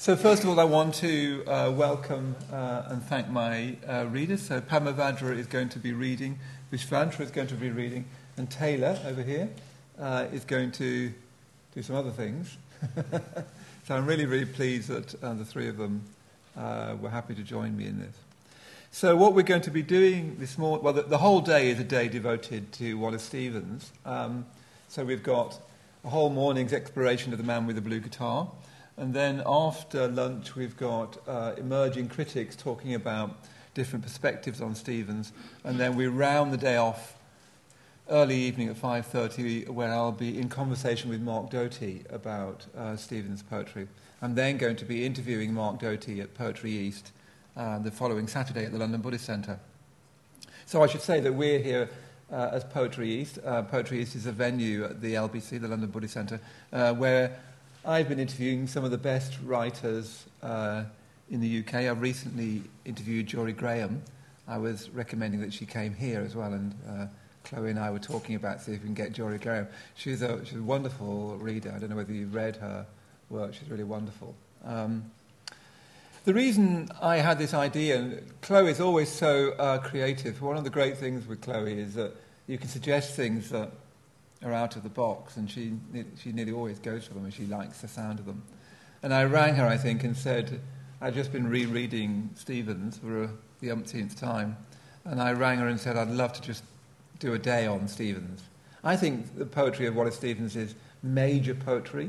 So first of all, I want to welcome and thank my readers. So Padma Vajra is going to be reading, Vishvantra is going to be reading, and Taylor over here is going to do some other things. So I'm really, really pleased that the three of them were happy to join me in this. So what we're going to be doing this morning, well, the whole day is a day devoted to Wallace Stevens. So we've got a whole morning's exploration of the man with the blue guitar. And then after lunch, we've got emerging critics talking about different perspectives on Stevens. And then we round the day off early evening at 5:30, where I'll be in conversation with Mark Doty about Stevens' poetry. I'm then going to be interviewing Mark Doty at Poetry East the following Saturday at the London Buddhist Centre. So I should say that we're here as Poetry East. Poetry East is a venue at the LBC, the London Buddhist Centre, where I've been interviewing some of the best writers in the UK. I've recently interviewed Jory Graham. I was recommending that she came here as well, and Chloe and I were talking about see if we can get Jory Graham. She's a wonderful reader. I don't know whether you've read her work. She's really wonderful. The reason I had this idea, and Chloe is always so creative. One of the great things with Chloe is that you can suggest things that are out of the box, and she nearly always goes for them, and she likes the sound of them. And I rang her, I think, and said, I'd just been rereading Stevens for the umpteenth time, and I rang her and said, I'd love to just do a day on Stevens. I think the poetry of Wallace Stevens is major poetry.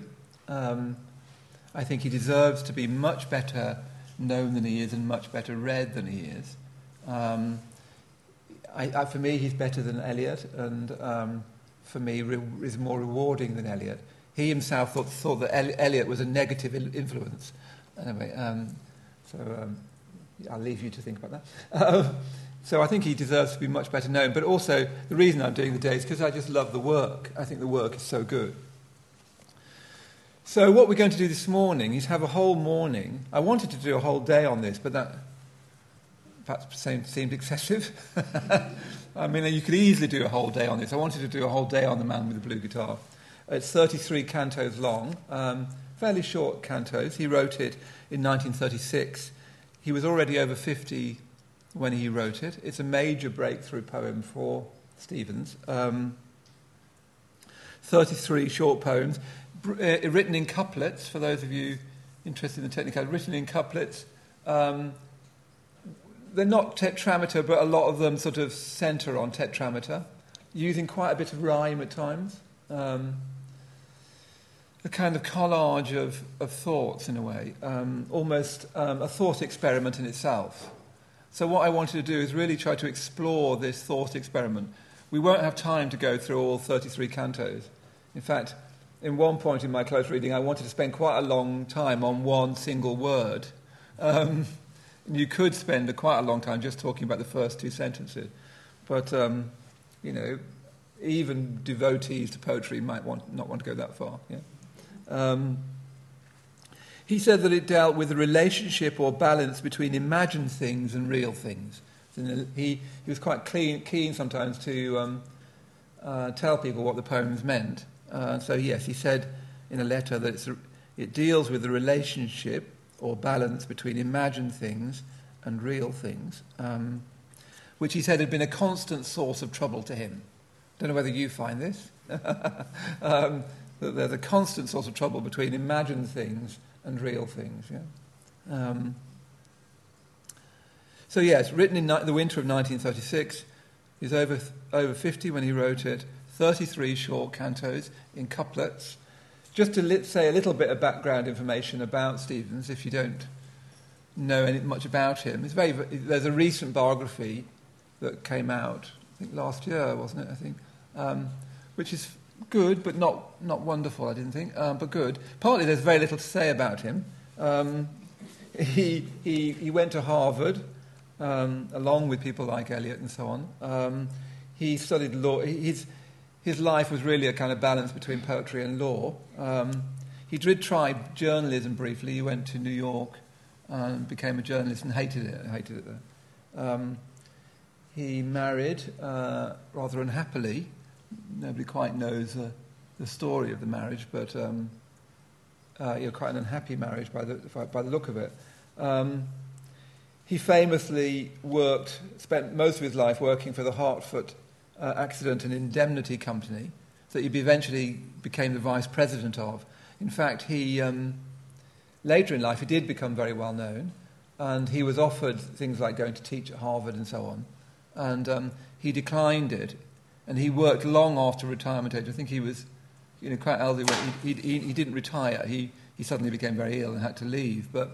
I think he deserves to be much better known than he is and much better read than he is. For me, he's better than Eliot, and for me, is more rewarding than Eliot. He himself thought that Eliot was a negative influence. Anyway, I'll leave you to think about that. So I think he deserves to be much better known. But also, the reason I'm doing the day is because I just love the work. I think the work is so good. So what we're going to do this morning is have a whole morning. I wanted to do a whole day on this, but that perhaps seemed excessive. I mean, you could easily do a whole day on this. I wanted to do a whole day on the man with the blue guitar. It's 33 cantos long, fairly short cantos. He wrote it in 1936. He was already over 50 when he wrote it. It's a major breakthrough poem for Stevens. 33 short poems, written in couplets, for those of you interested in the technicality, written in couplets. They're not tetrameter, but a lot of them sort of centre on tetrameter, using quite a bit of rhyme at times. A kind of collage of thoughts, in a way, almost a thought experiment in itself. So what I wanted to do is really try to explore this thought experiment. We won't have time to go through all 33 cantos. In fact, in one point in my close reading, I wanted to spend quite a long time on one single word. You could spend quite a long time just talking about the first two sentences. But, even devotees to poetry might not want to go that far. Yeah? He said that it dealt with the relationship or balance between imagined things and real things. He was quite keen sometimes to tell people what the poems meant. So, yes, he said in a letter that it deals with the relationship or balance between imagined things and real things, which he said had been a constant source of trouble to him. Don't know whether you find this. That there's a constant source of trouble between imagined things and real things. Yeah? So yes, written in the winter of 1936. He's over 50 when he wrote it. 33 short cantos in couplets. Just to say a little bit of background information about Stevens, if you don't know much about him. There's a recent biography that came out, I think last year, wasn't it? I think, which is good, but not wonderful. I didn't think, but good. Partly, there's very little to say about him. He went to Harvard, along with people like Eliot and so on. He studied law. His life was really a kind of balance between poetry and law. He did try journalism briefly. He went to New York and became a journalist and hated it there. He married rather unhappily. Nobody quite knows the story of the marriage, but quite an unhappy marriage by the look of it. He famously spent most of his life working for the Hartford Accident and Indemnity Company that he eventually became the vice president of. In fact, later in life he did become very well known, and he was offered things like going to teach at Harvard and so on, and he declined it, and he worked long after retirement age. I think he was quite elderly. He didn't retire. He suddenly became very ill and had to leave, but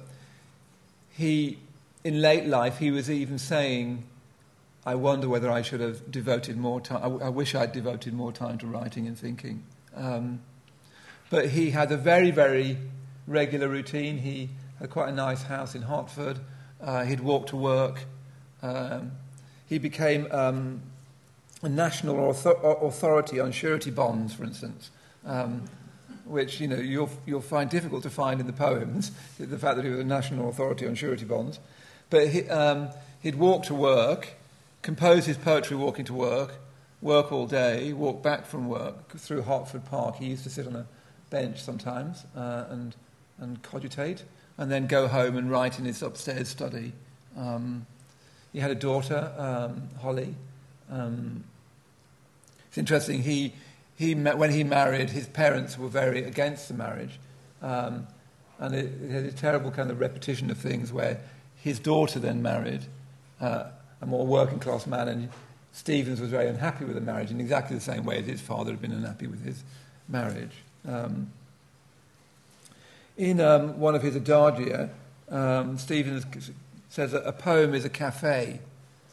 in late life, he was even saying, I wonder whether I should have devoted more time. I wish I'd devoted more time to writing and thinking. But he had a very, very regular routine. He had quite a nice house in Hartford. He'd walk to work. He became a national authority on surety bonds, for instance, which you'll find difficult to find in the poems, the fact that he was a national authority on surety bonds. But he'd walk to work, compose his poetry walking to work all day, walk back from work through Hertford Park. He used to sit on a bench sometimes and cogitate, and then go home and write in his upstairs study. He had a daughter, Holly. It's interesting, when he married, his parents were very against the marriage, and it had a terrible kind of repetition of things where his daughter then married a more working-class man, and Stevens was very unhappy with the marriage in exactly the same way as his father had been unhappy with his marriage. In one of his adagia, Stevens says that a poem is a cafe,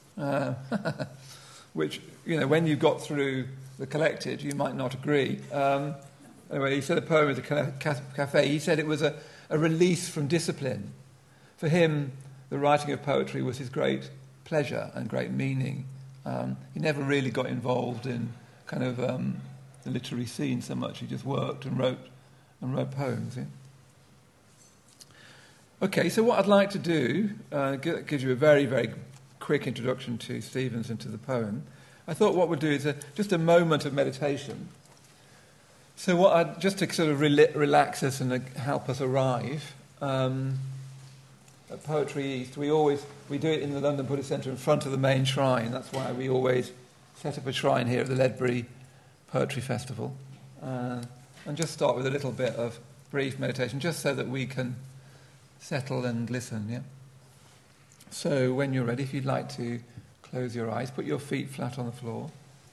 which, when you got through the collected, you might not agree. Anyway, he said a poem is a cafe. He said it was a release from discipline. For him, the writing of poetry was his great pleasure and great meaning. He never really got involved in kind of the literary scene so much. He just worked and wrote poems. Yeah? Okay, so what I'd like to do gives you a very, very quick introduction to Stevens and to the poem. I thought what we'd do is just a moment of meditation. So just to sort of relax us and help us arrive. At Poetry East, we do it in the London Buddhist Centre in front of the main shrine. That's why we always set up a shrine here at the Ledbury Poetry Festival. And just start with a little bit of brief meditation, just so that we can settle and listen, yeah? So when you're ready, if you'd like to close your eyes, put your feet flat on the floor.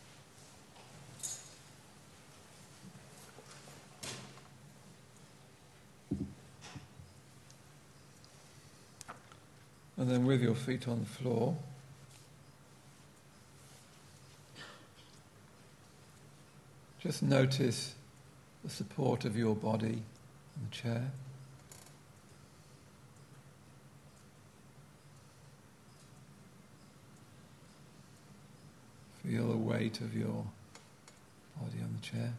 And then with your feet on the floor, just notice the support of your body on the chair. Feel the weight of your body on the chair.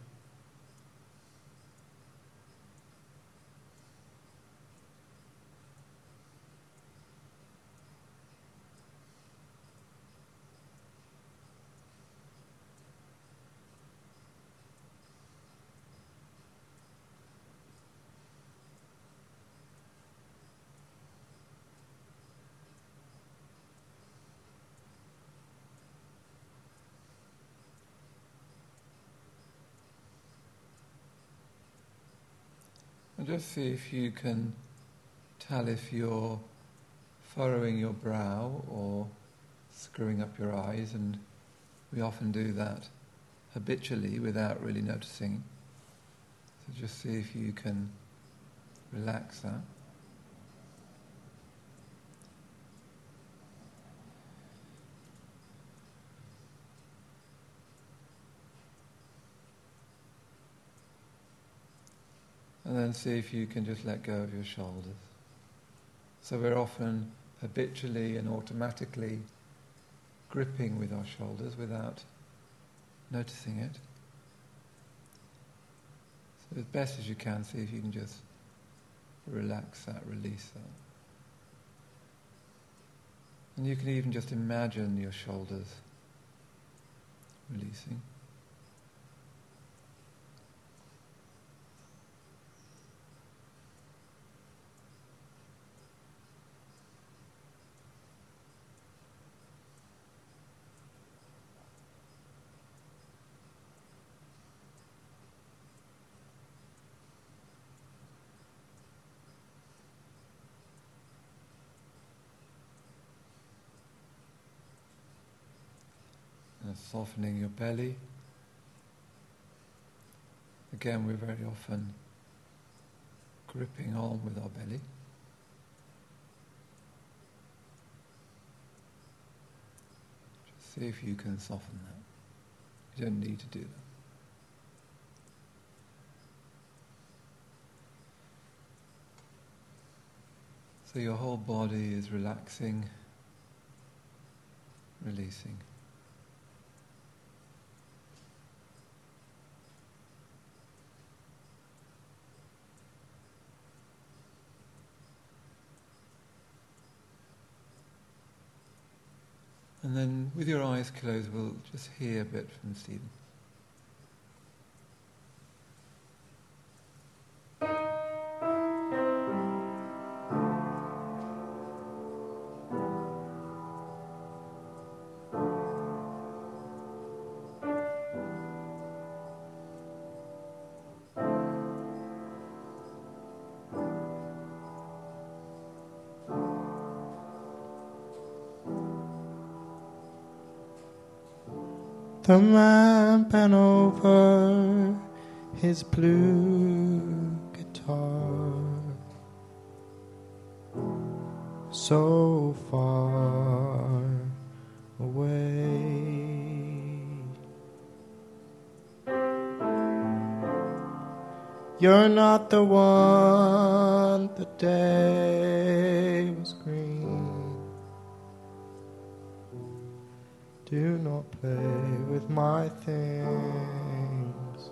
And just see if you can tell if you're furrowing your brow or screwing up your eyes, and we often do that habitually without really noticing. So just see if you can relax that. And then see if you can just let go of your shoulders. So we're often habitually and automatically gripping with our shoulders without noticing it. So as best as you can, see if you can just relax that, release that. And you can even just imagine your shoulders releasing. softening your belly. Again, we're very often gripping on with our belly. Just see if you can soften that. You don't need to do that. So your whole body is relaxing, releasing. And then with your eyes closed, we'll just hear a bit from Stephen. The man bent over his blue guitar, so far away. You're not the one, the day was green. Do not play with my things.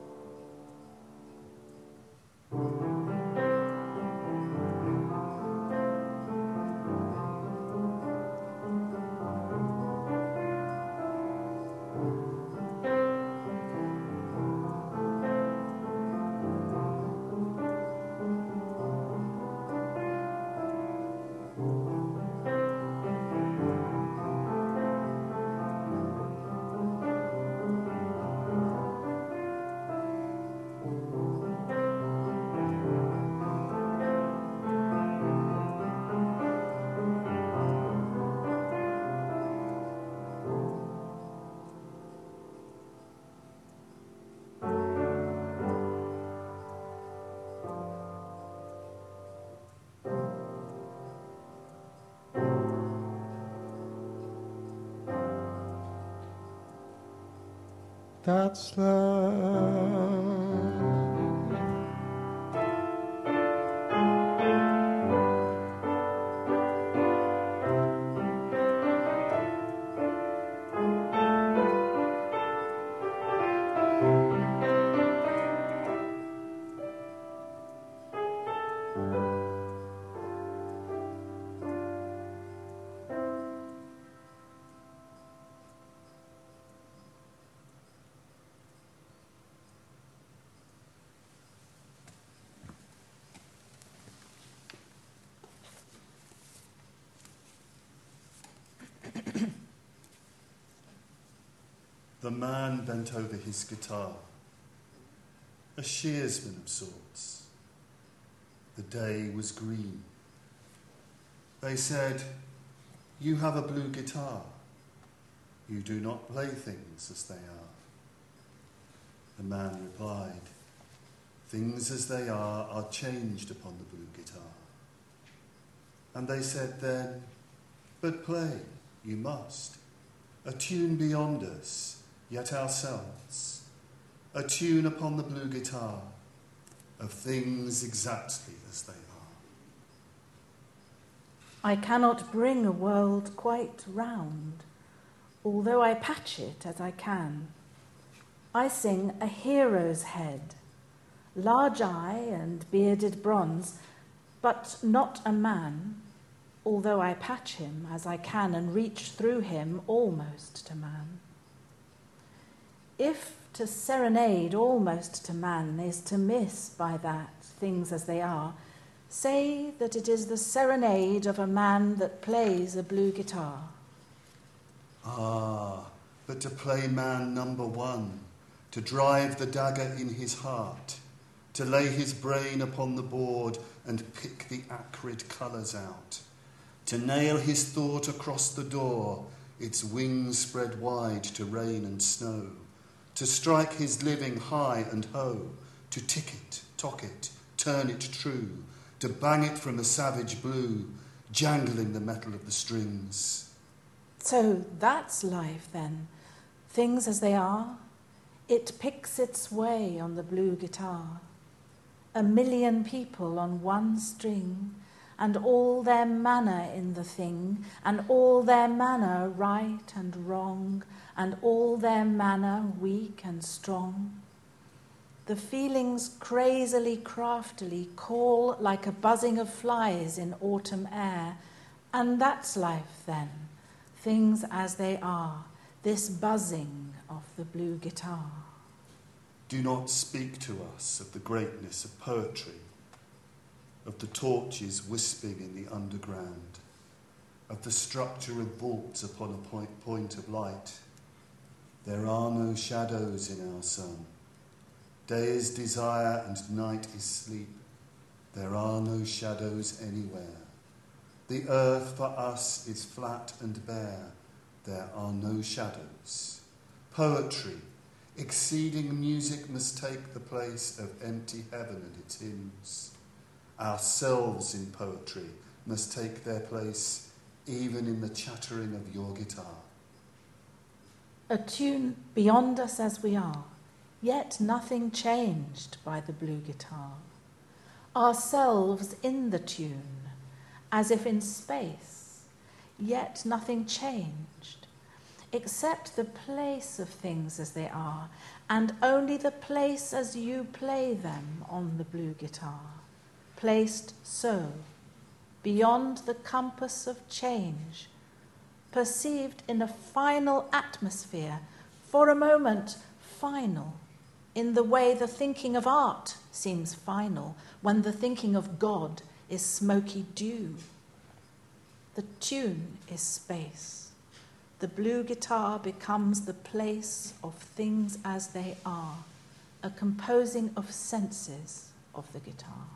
That's love. The man bent over his guitar, a shearsman of sorts. The day was green. They said, "You have a blue guitar. You do not play things as they are." The man replied, "Things as they are changed upon the blue guitar." And they said then, "But play, you must. A tune beyond us, yet ourselves. A tune upon the blue guitar of things exactly as they are." I cannot bring a world quite round, although I patch it as I can. I sing a hero's head, large eye and bearded bronze, but not a man, although I patch him as I can and reach through him almost to man. If to serenade almost to man is to miss by that things as they are, say that it is the serenade of a man that plays a blue guitar. Ah, but to play man number one, to drive the dagger in his heart, to lay his brain upon the board and pick the acrid colours out, to nail his thought across the door its wings spread wide to rain and snow, to strike his living high and ho, to tick it, tock it, turn it true, to bang it from a savage blue, jangling the metal of the strings. So that's life then, things as they are. It picks its way on the blue guitar. 1,000,000 people on one string, and all their manner in the thing, and all their manner right and wrong, and all their manner weak and strong. The feelings crazily, craftily call like a buzzing of flies in autumn air, and that's life then, things as they are, this buzzing of the blue guitar. Do not speak to us of the greatness of poetry, of the torches wisping in the underground, of the structure of vaults upon a point of light. There are no shadows in our sun. Day is desire and night is sleep. There are no shadows anywhere. The earth for us is flat and bare. There are no shadows. Poetry, exceeding music, must take the place of empty heaven and its hymns. Ourselves in poetry must take their place even in the chattering of your guitar. A tune beyond us as we are, yet nothing changed by the blue guitar. Ourselves in the tune, as if in space, yet nothing changed, except the place of things as they are, and only the place as you play them on the blue guitar, placed so, beyond the compass of change, perceived in a final atmosphere, for a moment final, in the way the thinking of art seems final when the thinking of God is smoky dew. The tune is space. The blue guitar becomes the place of things as they are, a composing of senses of the guitar.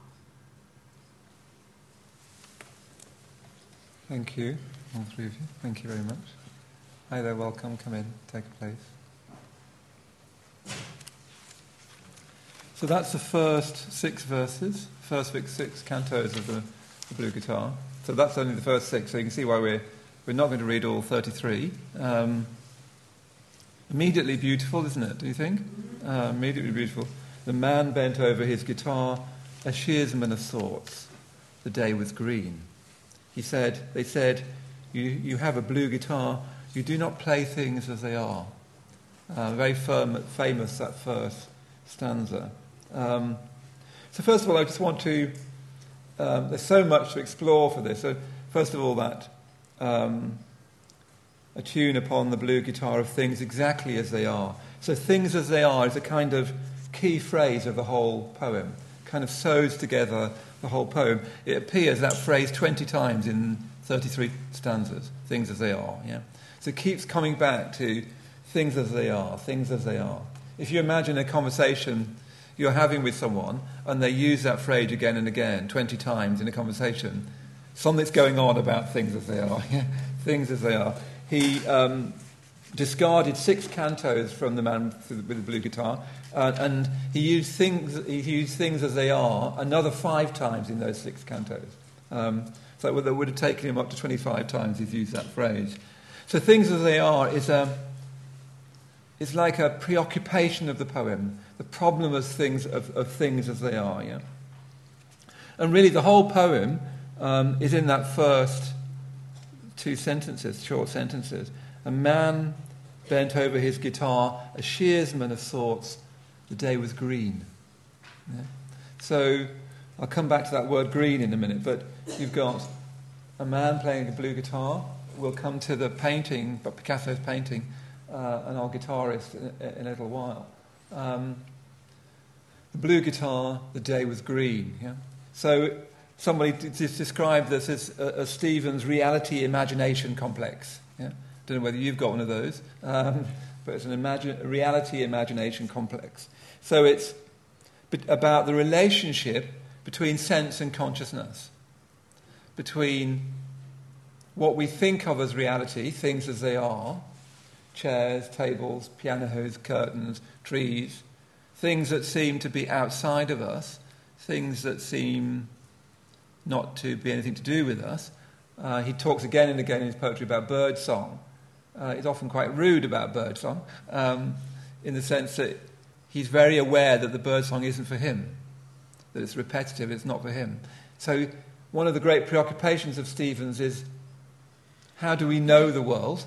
Thank you, all three of you. Thank you very much. Hi there, welcome. Come in, take a place. So that's the first 6 verses, first 6 cantos of the blue guitar. So that's only the first 6, so you can see why we're not going to read all 33. Immediately beautiful, isn't it, do you think? Immediately beautiful. The man bent over his guitar, a shearsman of sorts. The day was green. They said, you have a blue guitar, you do not play things as they are. Very famous, that first stanza. So first of all, I just want to... there's so much to explore for this. So first of all, that a tune upon the blue guitar of things exactly as they are. So things as they are is a kind of key phrase of the whole poem. Kind of sews together the whole poem. It appears, that phrase, 20 times in 33 stanzas, things as they are. Yeah? So it keeps coming back to things as they are, things as they are. If you imagine a conversation you're having with someone and they use that phrase again and again, 20 times in a conversation, something's going on about things as they are. Yeah? Things as they are. He discarded 6 cantos from the man with the blue guitar, and he used things as they are another 5 times in those 6 cantos. So that would have taken him up to 25 times he's used that phrase. So things as they are is like a preoccupation of the poem, the problem of things as they are. Yeah? And really the whole poem is in that first 2 sentences, short sentences. A man bent over his guitar, a shearsman of sorts, the day was green. Yeah? So I'll come back to that word green in a minute, but you've got a man playing a blue guitar. We'll come to the painting, but Picasso's painting, and our guitarist in a little while. The blue guitar, the day was green. Yeah? So somebody described this as Stephen's reality-imagination complex. Yeah? Don't know whether you've got one of those, but it's a reality-imagination complex. So it's about the relationship between sense and consciousness, between what we think of as reality, things as they are, chairs, tables, pianos, curtains, trees, things that seem to be outside of us, things that seem not to be anything to do with us. He talks again and again in his poetry about birdsong. He's often quite rude about birdsong, in the sense that he's very aware that the birdsong isn't for him, that it's repetitive, it's not for him. So one of the great preoccupations of Stephens is, how do we know the world?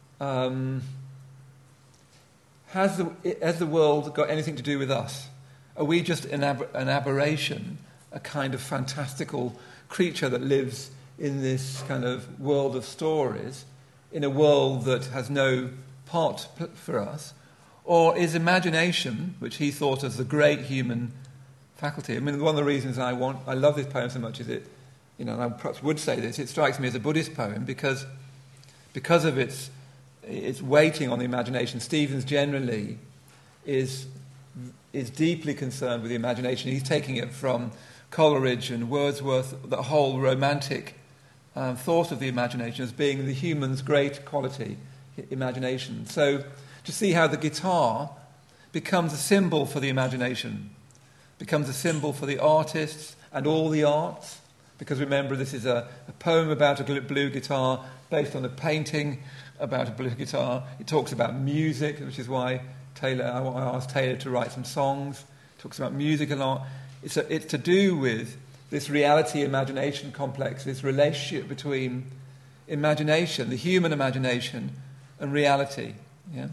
Has the world got anything to do with us? Are we just an aberration, a kind of fantastical creature that lives in this kind of world of stories, in a world that has no part for us? Or is imagination, which he thought as the great human faculty? I mean, one of the reasons I love this poem so much is it, and I perhaps would say this, it strikes me as a Buddhist poem because of its weighting on the imagination. Stephens generally is deeply concerned with the imagination. He's taking it from Coleridge and Wordsworth, the whole romantic thought of the imagination as being the human's great quality, imagination. So to see how the guitar becomes a symbol for the imagination, becomes a symbol for the artists and all the arts, because remember, this is a poem about a blue guitar based on a painting about a blue guitar. It talks about music, which is why I asked Taylor to write some songs. It talks about music a lot. It's to do with this reality-imagination complex, this relationship between imagination, the human imagination, and reality. Yeah?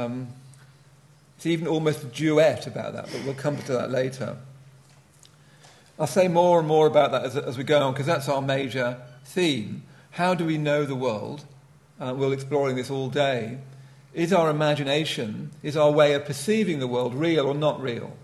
It's even almost a duet about that, but we'll come to that later. I'll say more and more about that as we go on, because that's our major theme. How do we know the world? We're exploring this all day. Is our imagination, is our way of perceiving the world real or not real?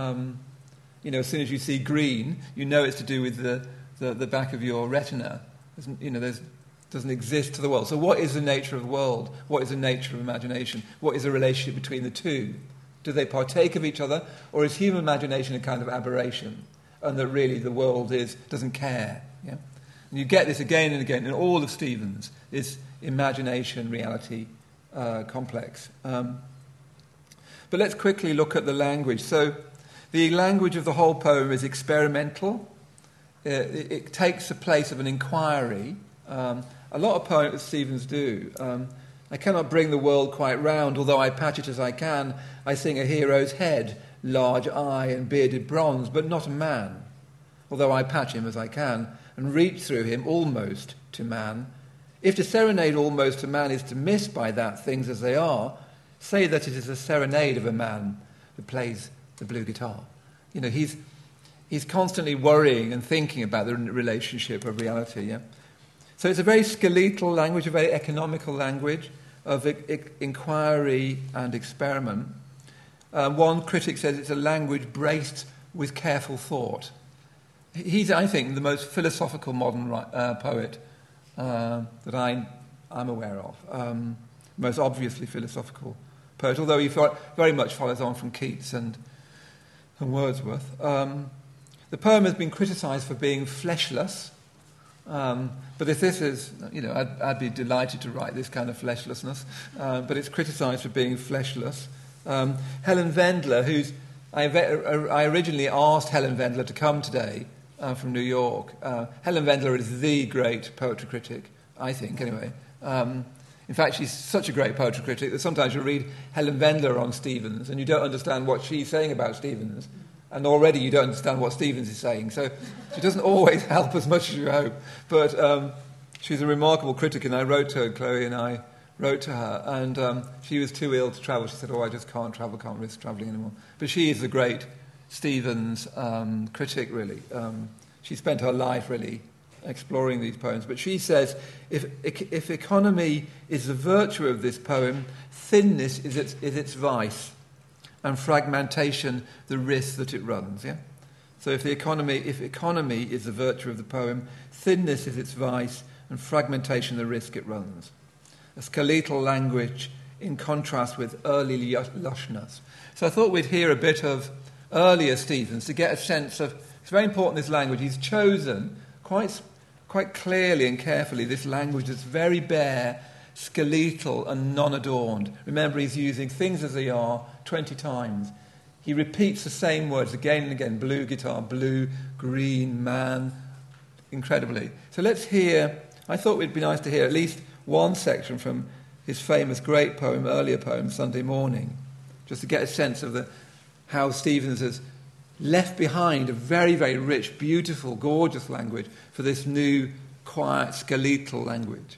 As soon as you see green, you know it's to do with the back of your retina. Doesn't exist to the world. So what is the nature of the world? What is the nature of imagination? What is the relationship between the two? Do they partake of each other? Or is human imagination a kind of aberration? And that really the world doesn't care. Yeah? And you get this again and again in all of Stephens, this imagination-reality complex. But let's quickly look at the language. So the language of the whole poem is experimental. It takes the place of an inquiry. A lot of poets Stephens do. I cannot bring the world quite round, although I patch it as I can. I sing a hero's head, large eye and bearded bronze, but not a man, although I patch him as I can, and reach through him almost to man. If to serenade almost to man is to miss by that things as they are, say that it is a serenade of a man who plays the blue guitar. He's constantly worrying and thinking about the relationship of reality. Yeah? So it's a very skeletal language, a very economical language of inquiry and experiment. One critic says it's a language braced with careful thought. He's, I think, the most philosophical modern poet that I'm aware of. Most obviously philosophical poet, although he very much follows on from Keats and Wordsworth. The poem has been criticised for being fleshless, but if this is, I'd be delighted to write this kind of fleshlessness, but it's criticised for being fleshless. Helen Vendler, I originally asked Helen Vendler to come today from New York. Helen Vendler is the great poetry critic, I think, anyway. In fact, she's such a great poetry critic that sometimes you read Helen Vendler on Stephens and you don't understand what she's saying about Stephens, and already you don't understand what Stephens is saying. So she doesn't always help as much as you hope. But she's a remarkable critic, and I wrote to her, Chloe and I wrote to her, and she was too ill to travel. She said, I just can't travel, can't risk travelling anymore. But she is the great Stephens critic, really. She spent her life, really, exploring these poems. But she says, if economy is the virtue of this poem, thinness is its vice, and fragmentation the risk that it runs. Yeah. So if economy is the virtue of the poem, thinness is its vice, and fragmentation the risk it runs. A skeletal language in contrast with early lushness. So I thought we'd hear a bit of earlier Stephens to get a sense of. It's very important, this language. He's chosen quite quite clearly and carefully this language that's very bare, skeletal and non-adorned. Remember, he's using things as they are 20 times. He repeats the same words again and again: blue guitar, blue, green, man, incredibly. So let's hear, I thought it would be nice to hear at least one section from his famous great poem, earlier poem, Sunday Morning, just to get a sense of how Stevens has left behind a very, very rich, beautiful, gorgeous language for this new, quiet, skeletal language.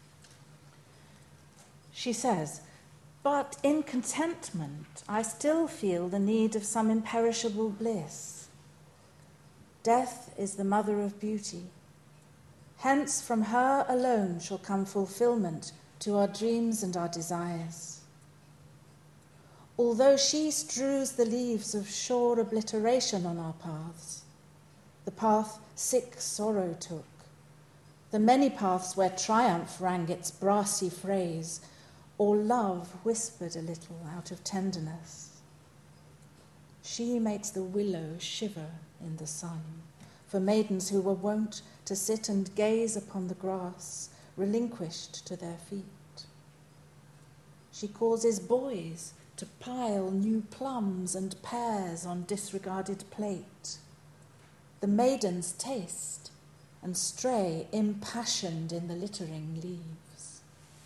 She says, "But in contentment I still feel the need of some imperishable bliss. Death is the mother of beauty. Hence from her alone shall come fulfillment to our dreams and our desires. Although she strews the leaves of sure obliteration on our paths, the path sick sorrow took, the many paths where triumph rang its brassy phrase, or love whispered a little out of tenderness. She makes the willow shiver in the sun, for maidens who were wont to sit and gaze upon the grass, relinquished to their feet. She causes boys to pile new plums and pears on disregarded plate. The maidens taste and stray impassioned in the littering leaves."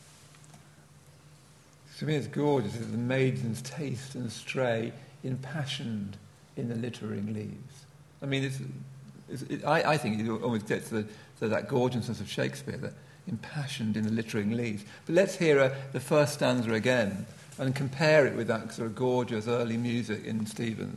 To me, it's gorgeous. The maidens taste and stray, impassioned in the littering leaves. I mean, I think it almost gets to that gorgeousness of Shakespeare, that impassioned in the littering leaves. But let's hear the first stanza again and compare it with that sort of gorgeous early music in Stevens.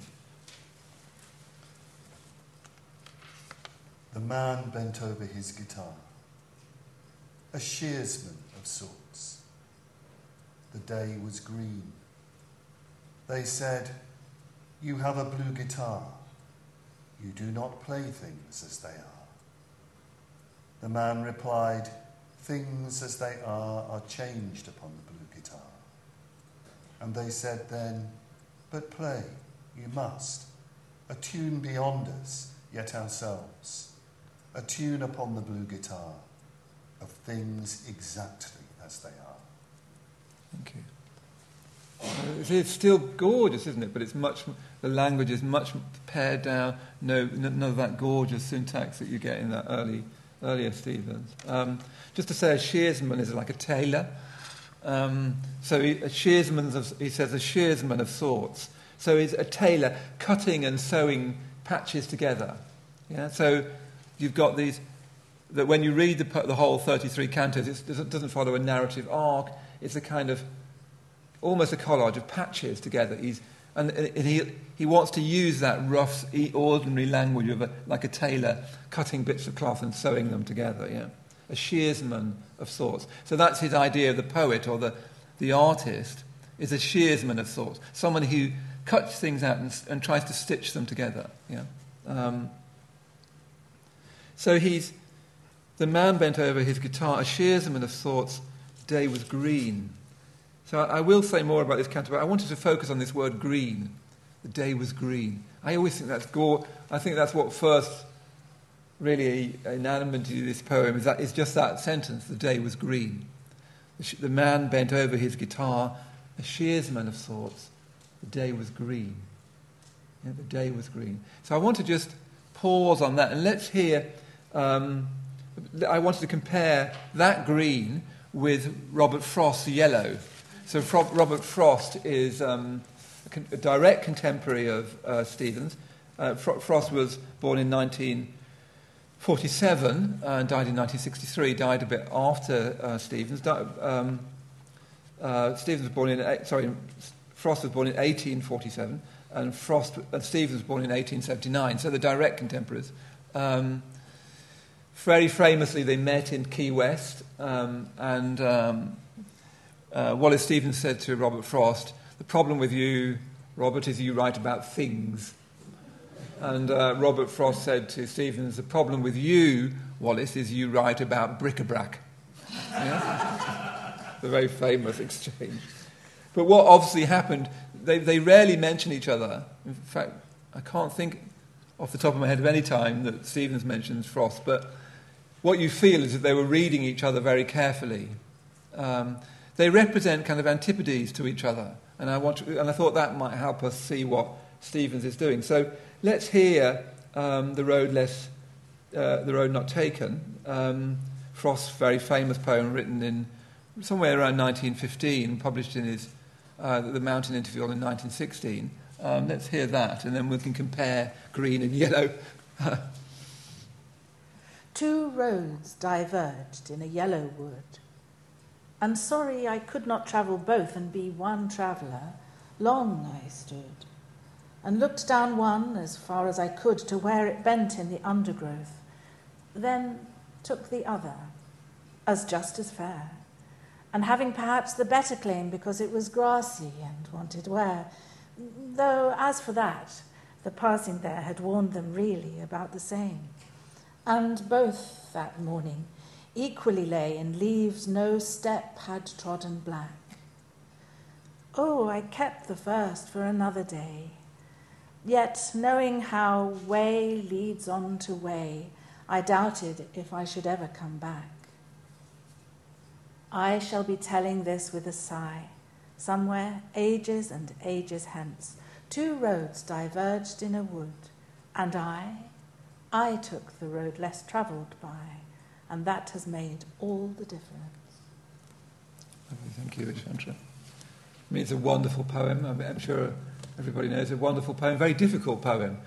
The man bent over his guitar, a shearsman of sorts. The day was green. They said, "You have a blue guitar. You do not play things as they are." The man replied, "Things as they are changed upon the blue guitar." And they said then, "But play, you must, a tune beyond us, yet ourselves, a tune upon the blue guitar of things exactly as they are." Thank you. It's still gorgeous, isn't it? But the language is much pared down. None of that gorgeous syntax that you get in that earlier Stevens. Just to say, a shearsman is like a tailor. So a shearsman of sorts. So he's a tailor cutting and sewing patches together. Yeah. So you've got these, that when you read the whole 33 cantos, it doesn't follow a narrative arc. It's a kind of almost a collage of patches together. He wants to use that rough, ordinary language of like a tailor cutting bits of cloth and sewing them together. Yeah, a shearsman of sorts. So that's his idea of the poet or the artist is a shearsman of sorts, someone who cuts things out and tries to stitch them together. Yeah. So he's the man bent over his guitar, a shearsman of sorts. Day was green. So I will say more about this canto, but I wanted to focus on this word green. The day was green. I always think that's I think that's what first really animated this poem, is just that sentence, the day was green. The man bent over his guitar, a shearsman of sorts. The day was green. Yeah, the day was green. So I want to just pause on that and let's hear, I wanted to compare that green with Robert Frost's yellow. So Robert Frost is a direct contemporary of Stevens. Frost was born in 1947 and died in 1963. Died a bit after Stevens. Frost was born in 1847, and Stevens was born in 1879. So they're direct contemporaries. Very famously, they met in Key West, and Wallace Stevens said to Robert Frost, "The problem with you, Robert, is you write about things." And Robert Frost said to Stevens, "The problem with you, Wallace, is you write about bric-a-brac." Yeah? The very famous exchange. But what obviously happened, they rarely mention each other. In fact, I can't think off the top of my head of any time that Stevens mentions Frost, but what you feel is that they were reading each other very carefully. They represent kind of antipodes to each other, and I thought that might help us see what Stevens is doing. So let's hear The Road Not Taken, Frost's very famous poem written in somewhere around 1915, published in his The Mountain Interview in 1916. Let's hear that, and then we can compare green and yellow. Two roads diverged in a yellow wood, and sorry I could not travel both and be one traveller. Long I stood, and looked down one as far as I could to where it bent in the undergrowth, then took the other, as just as fair, and having perhaps the better claim because it was grassy and wanted wear, though as for that, the passing there had warned them really about the same. And both that morning equally lay in leaves no step had trodden black. Oh, I kept the first for another day, yet knowing how way leads on to way, I doubted if I should ever come back. I shall be telling this with a sigh, somewhere ages and ages hence, two roads diverged in a wood, and I took the road less travelled by, and that has made all the difference. Thank you, Chandra. I mean, it's a wonderful poem. I'm sure everybody knows it's a wonderful poem, very difficult poem.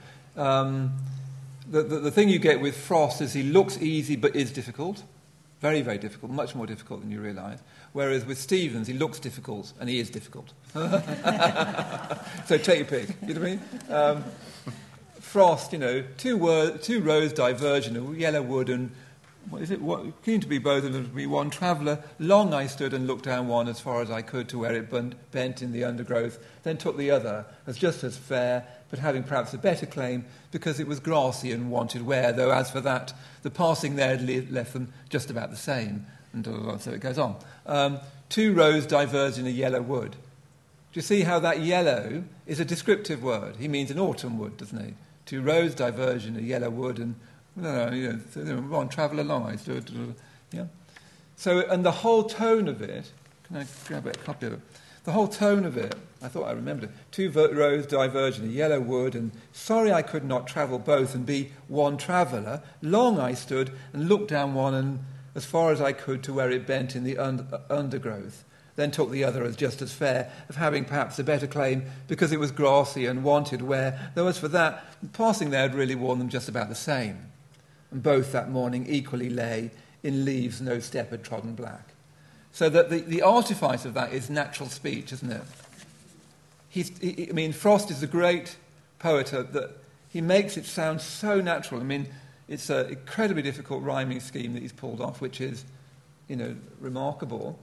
The thing you get with Frost is he looks easy but is difficult. Very, very difficult, much more difficult than you realise. Whereas with Stevens, he looks difficult and he is difficult. So take your pick, you know what I mean? Frost, two roads diverge in a yellow wood, and keen to be both of them to be one traveller. Long I stood and looked down one as far as I could to where it bent in the undergrowth, then took the other as just as fair, but having perhaps a better claim because it was grassy and wanted wear, though as for that, the passing there had left them just about the same, and so it goes on. Two roads diverged in a yellow wood. Do you see how that yellow is a descriptive word? He means an autumn wood, doesn't he? Two roads diverge in a yellow wood, and one travel along. I stood, yeah. So, and the whole tone of it. Can I grab a copy of it? The whole tone of it. I thought I remembered it. Two roads diverge in a yellow wood, and sorry I could not travel both and be one traveller. Long I stood and looked down one, and as far as I could to where it bent in the undergrowth. Then took the other as just as fair, of having perhaps a better claim, because it was grassy and wanted wear, though as for that, passing there had really worn them just about the same. And both that morning equally lay in leaves no step had trodden black. So that the artifice of that is natural speech, isn't it? Frost is a great poet that he makes it sound so natural. I mean, it's an incredibly difficult rhyming scheme that he's pulled off, which is, remarkable.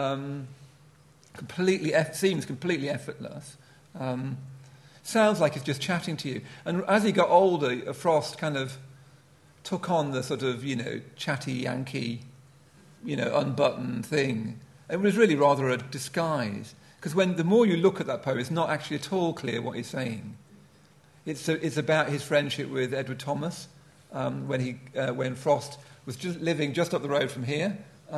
Seems completely effortless. Sounds like he's just chatting to you. And as he got older, Frost kind of took on the sort of, chatty Yankee, unbuttoned thing. It was really rather a disguise. Because the more you look at that poem, it's not actually at all clear what he's saying. It's about his friendship with Edward Thomas, when Frost was just living just up the road from here,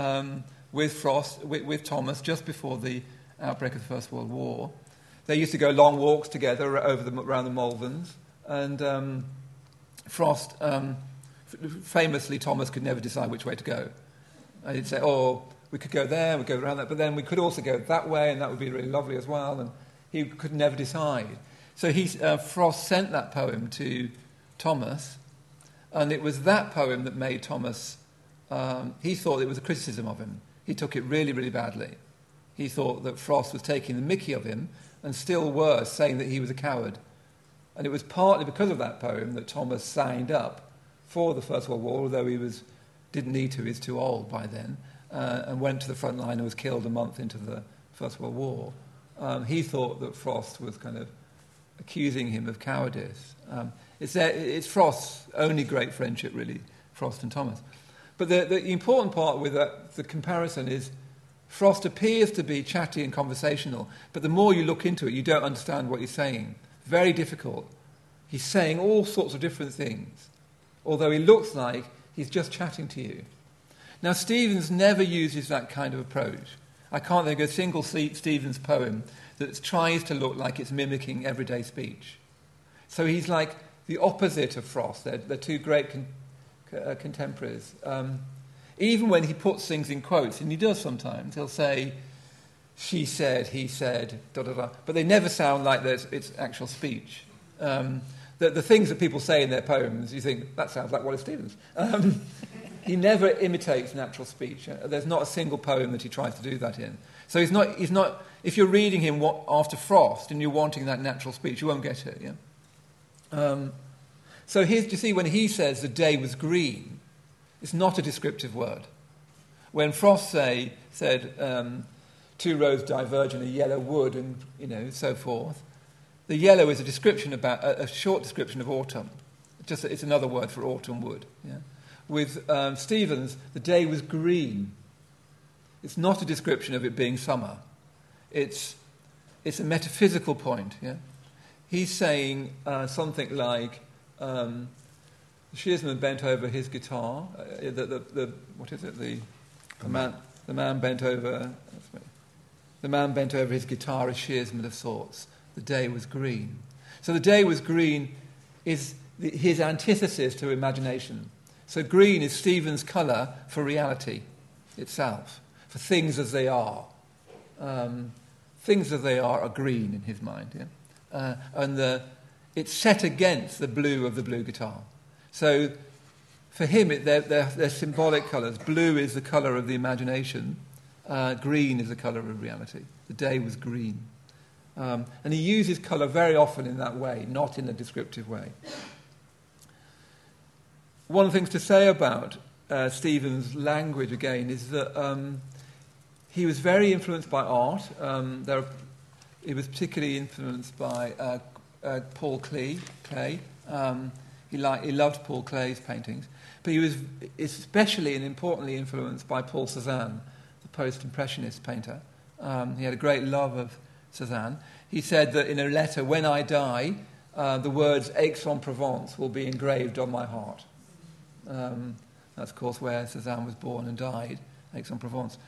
with Thomas just before the outbreak of the First World War. They used to go long walks together around the Malverns, and Frost, famously, Thomas could never decide which way to go. And he'd say, we could go there, we'd go around that, but then we could also go that way, and that would be really lovely as well, and he could never decide. So Frost sent that poem to Thomas, and it was that poem that made Thomas, he thought it was a criticism of him. He took it really, really badly. He thought that Frost was taking the mickey of him, and still worse, saying that he was a coward. And it was partly because of that poem that Thomas signed up for the First World War, although he didn't need to, he was too old by then, and went to the front line and was killed a month into the First World War. He thought that Frost was kind of accusing him of cowardice. It's Frost's only great friendship, really, Frost and Thomas. But the important part with the comparison is Frost appears to be chatty and conversational, but the more you look into it, you don't understand what he's saying. Very difficult. He's saying all sorts of different things, although he looks like He's just chatting to you. Now, Stevens never uses that kind of approach. I can't think of a single Stevens poem that tries to look like it's mimicking everyday speech. So he's like the opposite of Frost. They're two great contemporaries. Even when he puts things in quotes, and he does sometimes, he'll say, she said, he said, da-da-da. But they never sound like it's actual speech. The things that people say in their poems, you think, that sounds like Wallace Stevens. He never imitates natural speech. There's not a single poem that he tries to do that in. So he's not. If you're reading him after Frost and you're wanting that natural speech, you won't get it. Yeah. So do you see when he says the day was green, it's not a descriptive word. When Frost said 2 roads diverge in a yellow wood and so forth, the yellow is a description about a short description of autumn. It's another word for autumn wood. Yeah. With Stevens, the day was green. It's not a description of it being summer. It's a metaphysical point. Yeah? He's saying something like, the shearsman bent over his guitar. What is it? The man bent over. The man bent over his guitar, a shearsman of sorts. The day was green. So the day was green is his antithesis to imagination. So green is Stevens' colour for reality itself, for things as they are. Things as they are green in his mind. Yeah? And it's set against the blue of the blue guitar. So for him, they're symbolic colours. Blue is the colour of the imagination. Green is the colour of reality. The day was green. And he uses colour very often in that way, not in a descriptive way. One of the things to say about Stevens' language, again, is that he was very influenced by art. He was particularly influenced by Paul Klee. He loved Paul Klee's paintings. But he was especially and importantly influenced by Paul Cézanne, the post-impressionist painter. He had a great love of Cézanne. He said that in a letter, when I die, the words Aix-en-Provence will be engraved on my heart. That's, of course, where Cézanne was born and died, Aix-en-Provence.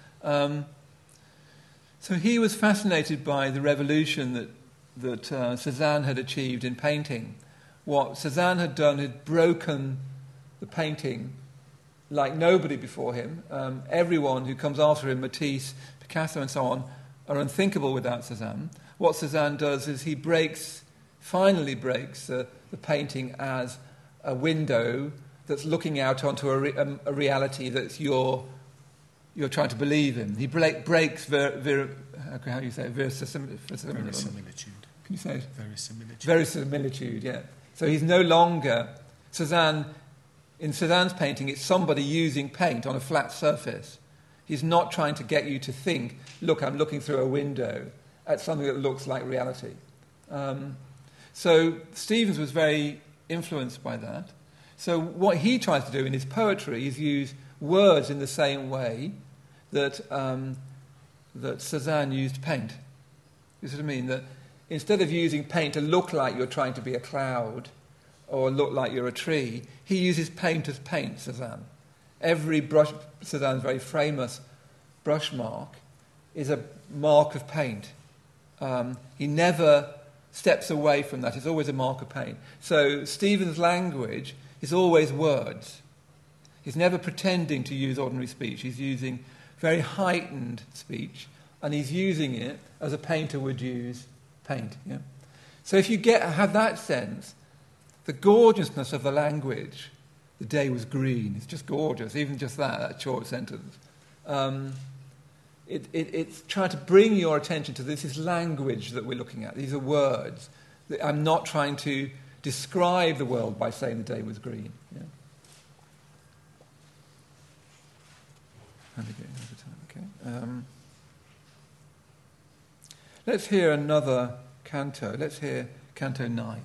So he was fascinated by the revolution that Cézanne had achieved in painting. What Cézanne had done had broken the painting like nobody before him. Everyone who comes after him, Matisse, Picasso and so on, are unthinkable without Cézanne. What Cézanne does is he finally breaks the painting as a window that's looking out onto a reality that you're trying to believe in. He breaks verisimilitude. Can you say it? Verisimilitude, yeah. So he's no longer... In Cézanne's painting, it's somebody using paint on a flat surface. He's not trying to get you to think, look, I'm looking through a window at something that looks like reality. So Stevens was very influenced by that. So what he tries to do in his poetry is use words in the same way that Cézanne used paint. You see what I mean? That instead of using paint to look like you're trying to be a cloud or look like you're a tree, he uses paint as paint, Cézanne. Every brush, Cézanne's very famous brush mark, is a mark of paint. He never steps away from that. It's always a mark of paint. So Stevens' language is always words. He's never pretending to use ordinary speech. He's using very heightened speech, and he's using it as a painter would use paint. Yeah? So if you have that sense, the gorgeousness of the language, the day was green, it's just gorgeous, even just that short sentence. It's trying to bring your attention to this is language that we're looking at. These are words. I'm not trying to describe the world by saying the day was green. Yeah? Okay. Let's hear another canto. Let's hear Canto 9.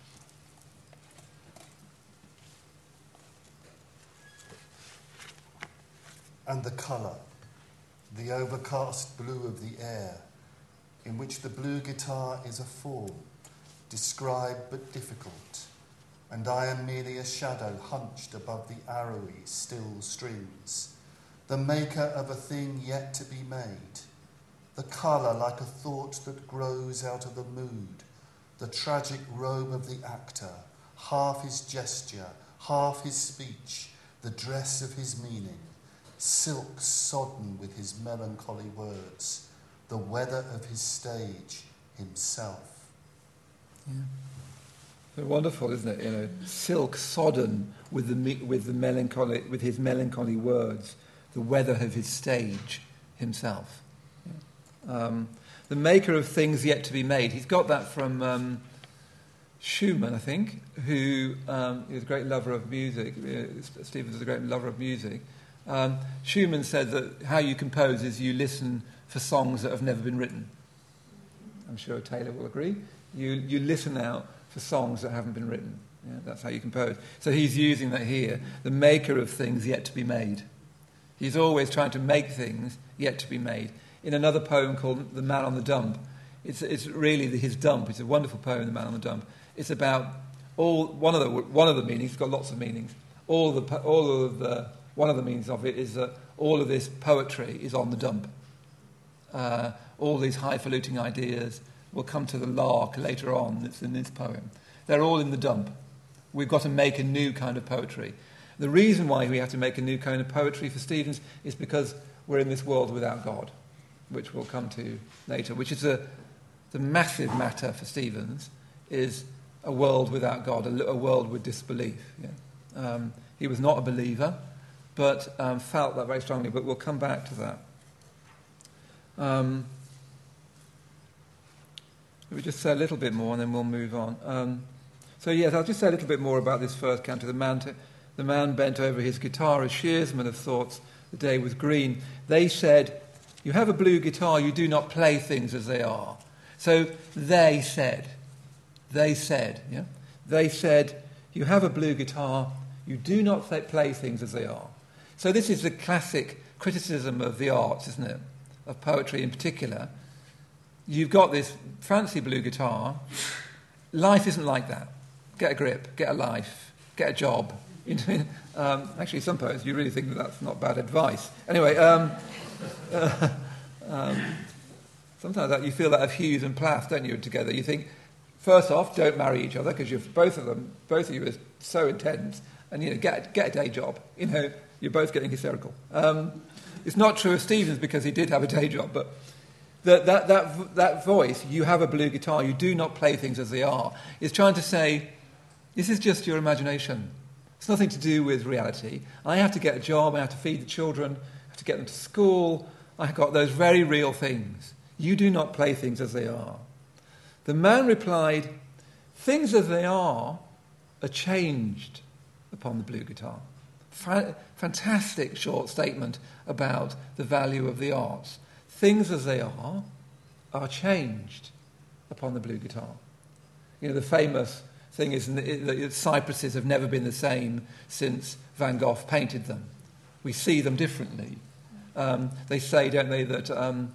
And the colour, the overcast blue of the air, in which the blue guitar is a form, described but difficult, and I am merely a shadow hunched above the arrowy, still strings, the maker of a thing yet to be made, the colour like a thought that grows out of the mood, the tragic robe of the actor, half his gesture, half his speech, the dress of his meaning, silk sodden with his melancholy words, the weather of his stage, himself. Yeah. So wonderful, isn't it? Silk sodden with the melancholy, with his melancholy words, the weather of his stage, himself. Yeah. The maker of things yet to be made. He's got that from Schumann, I think, who is a great lover of music. Stevens is a great lover of music. Schumann said that how you compose is you listen for songs that have never been written. I'm sure Taylor will agree. You listen out for songs that haven't been written. Yeah, that's how you compose. So he's using that here, the maker of things yet to be made. He's always trying to make things yet to be made. In another poem called The Man on the Dump, it's really his dump. It's a wonderful poem, The Man on the Dump. It's about one of the meanings. It's got lots of meanings. One of the meanings of it is that all of this poetry is on the dump. All these highfalutin ideas will come to the lark later on. That's in this poem. They're all in the dump. We've got to make a new kind of poetry. The reason why we have to make a new kind of poetry for Stevens is because we're in this world without God, which we'll come to later, which is the massive matter for Stevens, is a world without God, a world with disbelief. Yeah? He was not a believer, but felt that very strongly, but we'll come back to that. Let me just say a little bit more and then we'll move on. So yes, I'll just say a little bit more about this first canto. The man bent over his guitar, a shearsman of thoughts, the day was green. They said, you have a blue guitar, you do not play things as they are. So they said, yeah? They said, you have a blue guitar, you do not play things as they are. So this is the classic criticism of the arts, isn't it? Of poetry in particular. You've got this fancy blue guitar. Life isn't like that. Get a grip, get a life, get a job. Actually, some poets, you really think that that's not bad advice. Anyway, sometimes you feel that of Hughes and Plath, don't you, together? You think, first off, don't marry each other because both of you are so intense, and get a day job. You're both getting hysterical. It's not true of Stevens because he did have a day job, but that voice, you have a blue guitar, you do not play things as they are, is trying to say, this is just your imagination. It's nothing to do with reality. I have to get a job, I have to feed the children, I have to get them to school. I've got those very real things. You do not play things as they are. The man replied, things as they are changed upon the blue guitar. Fantastic short statement about the value of the arts. Things as they are changed upon the blue guitar. The famous thing is that cypresses have never been the same since Van Gogh painted them. We see them differently. They say, don't they, that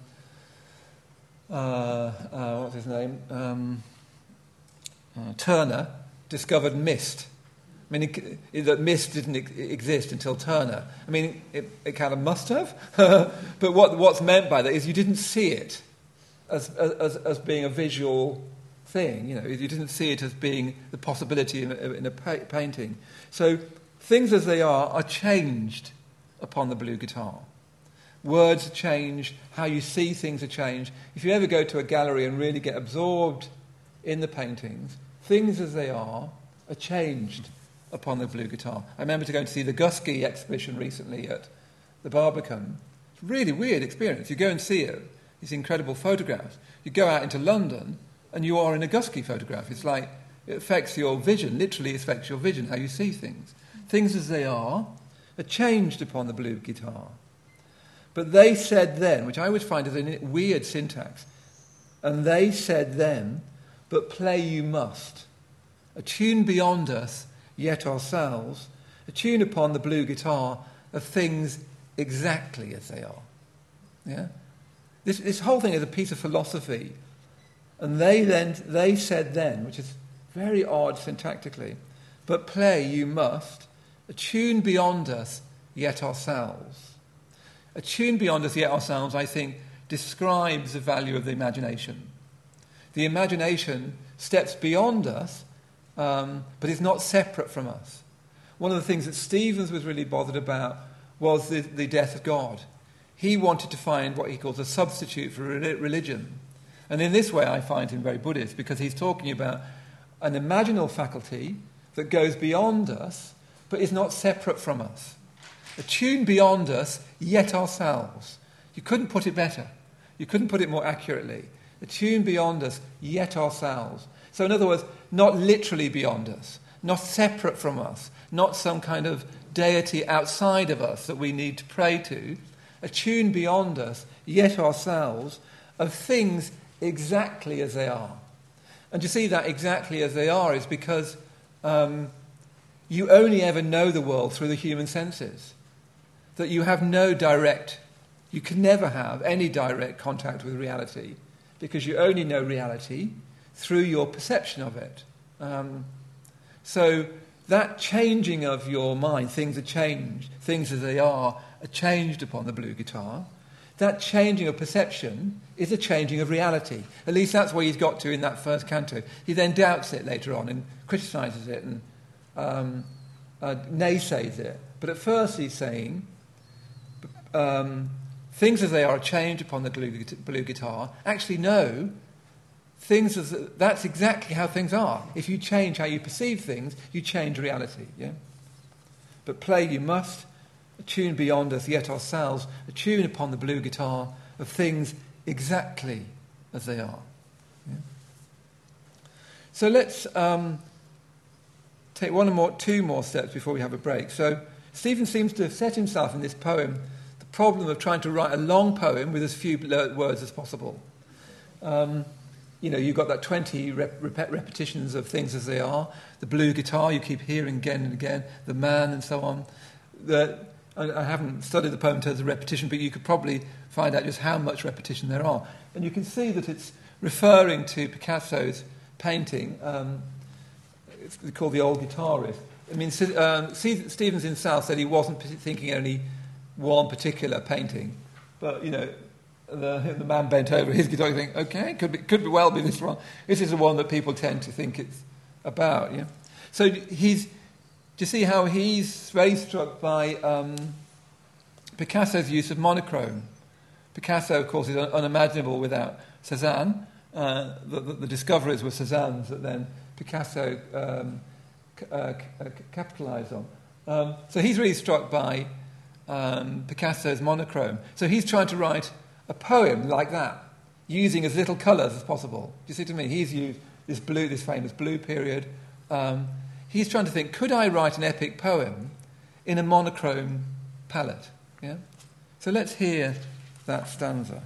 what's his name? Turner discovered mist. I mean, that mist didn't exist until Turner. I mean, it kind of must have. But what's meant by that is you didn't see it as being a visual thing. You didn't see it as being the possibility in a painting. So things as they are changed upon the blue guitar. Words change, how you see things are changed. If you ever go to a gallery and really get absorbed in the paintings, things as they are changed upon the blue guitar. I remember going to see the Gusky exhibition recently at the Barbican. It's a really weird experience. You go and see it, these incredible photographs. You go out into London and you are in a Gusky photograph. It's like it affects your vision, literally affects your vision, how you see things. Things as they are changed upon the blue guitar. But they said then, which I always find is a weird syntax, and they said then, but play you must. A tune beyond us, yet ourselves, a tune upon the blue guitar of things exactly as they are. Yeah? This whole thing is a piece of philosophy. And they said then, which is very odd syntactically, but play you must, a tune beyond us, yet ourselves. A tune beyond us, yet ourselves, I think, describes the value of the imagination. The imagination steps beyond us, but is not separate from us. One of the things that Stevens was really bothered about was the death of God. He wanted to find what he calls a substitute for religion. And in this way, I find him very Buddhist, because he's talking about an imaginal faculty that goes beyond us, but is not separate from us. A tune beyond us, yet ourselves. You couldn't put it better. You couldn't put it more accurately. A tune beyond us, yet ourselves. So in other words, not literally beyond us, not separate from us, not some kind of deity outside of us that we need to pray to. A tune beyond us, yet ourselves, of things exactly as they are. And you see that exactly as they are is because you only ever know the world through the human senses. That you have you can never have any direct contact with reality, because you only know reality through your perception of it. So that changing of your mind, things are changed, things as they are changed upon the blue guitar. That changing of perception is a changing of reality. At least that's where he's got to in that first canto. He then doubts it later on and criticises it and naysays it. But at first he's saying, things as they are changed upon the blue guitar. Actually, no. That's exactly how things are. If you change how you perceive things, you change reality. Yeah. But play you must, a tune beyond us, yet ourselves, a tune upon the blue guitar of things exactly as they are. Yeah. So let's take two more steps before we have a break. So Stephen seems to have set himself in this poem the problem of trying to write a long poem with as few words as possible. You've got that 20 repetitions of things as they are. The blue guitar you keep hearing again and again. The man and so on. I haven't studied the poem in terms of repetition, but you could probably find out just how much repetition there are. And you can see that it's referring to Picasso's painting. It's called The Old Guitarist. I mean, Stevens himself said he wasn't thinking only one particular painting, but, the man bent over his guitar. You think, okay, could well be this one. This is the one that people tend to think it's about. Yeah. So do you see how he's very struck by Picasso's use of monochrome? Picasso, of course, is unimaginable without Cézanne. The discoveries were Cézanne's that then Picasso capitalised on. So he's really struck by Picasso's monochrome. So he's trying to write a poem like that, using as little colours as possible. Do you see what I mean? He's used this famous blue period. He's trying to think, could I write an epic poem in a monochrome palette? Yeah. So let's hear that stanza.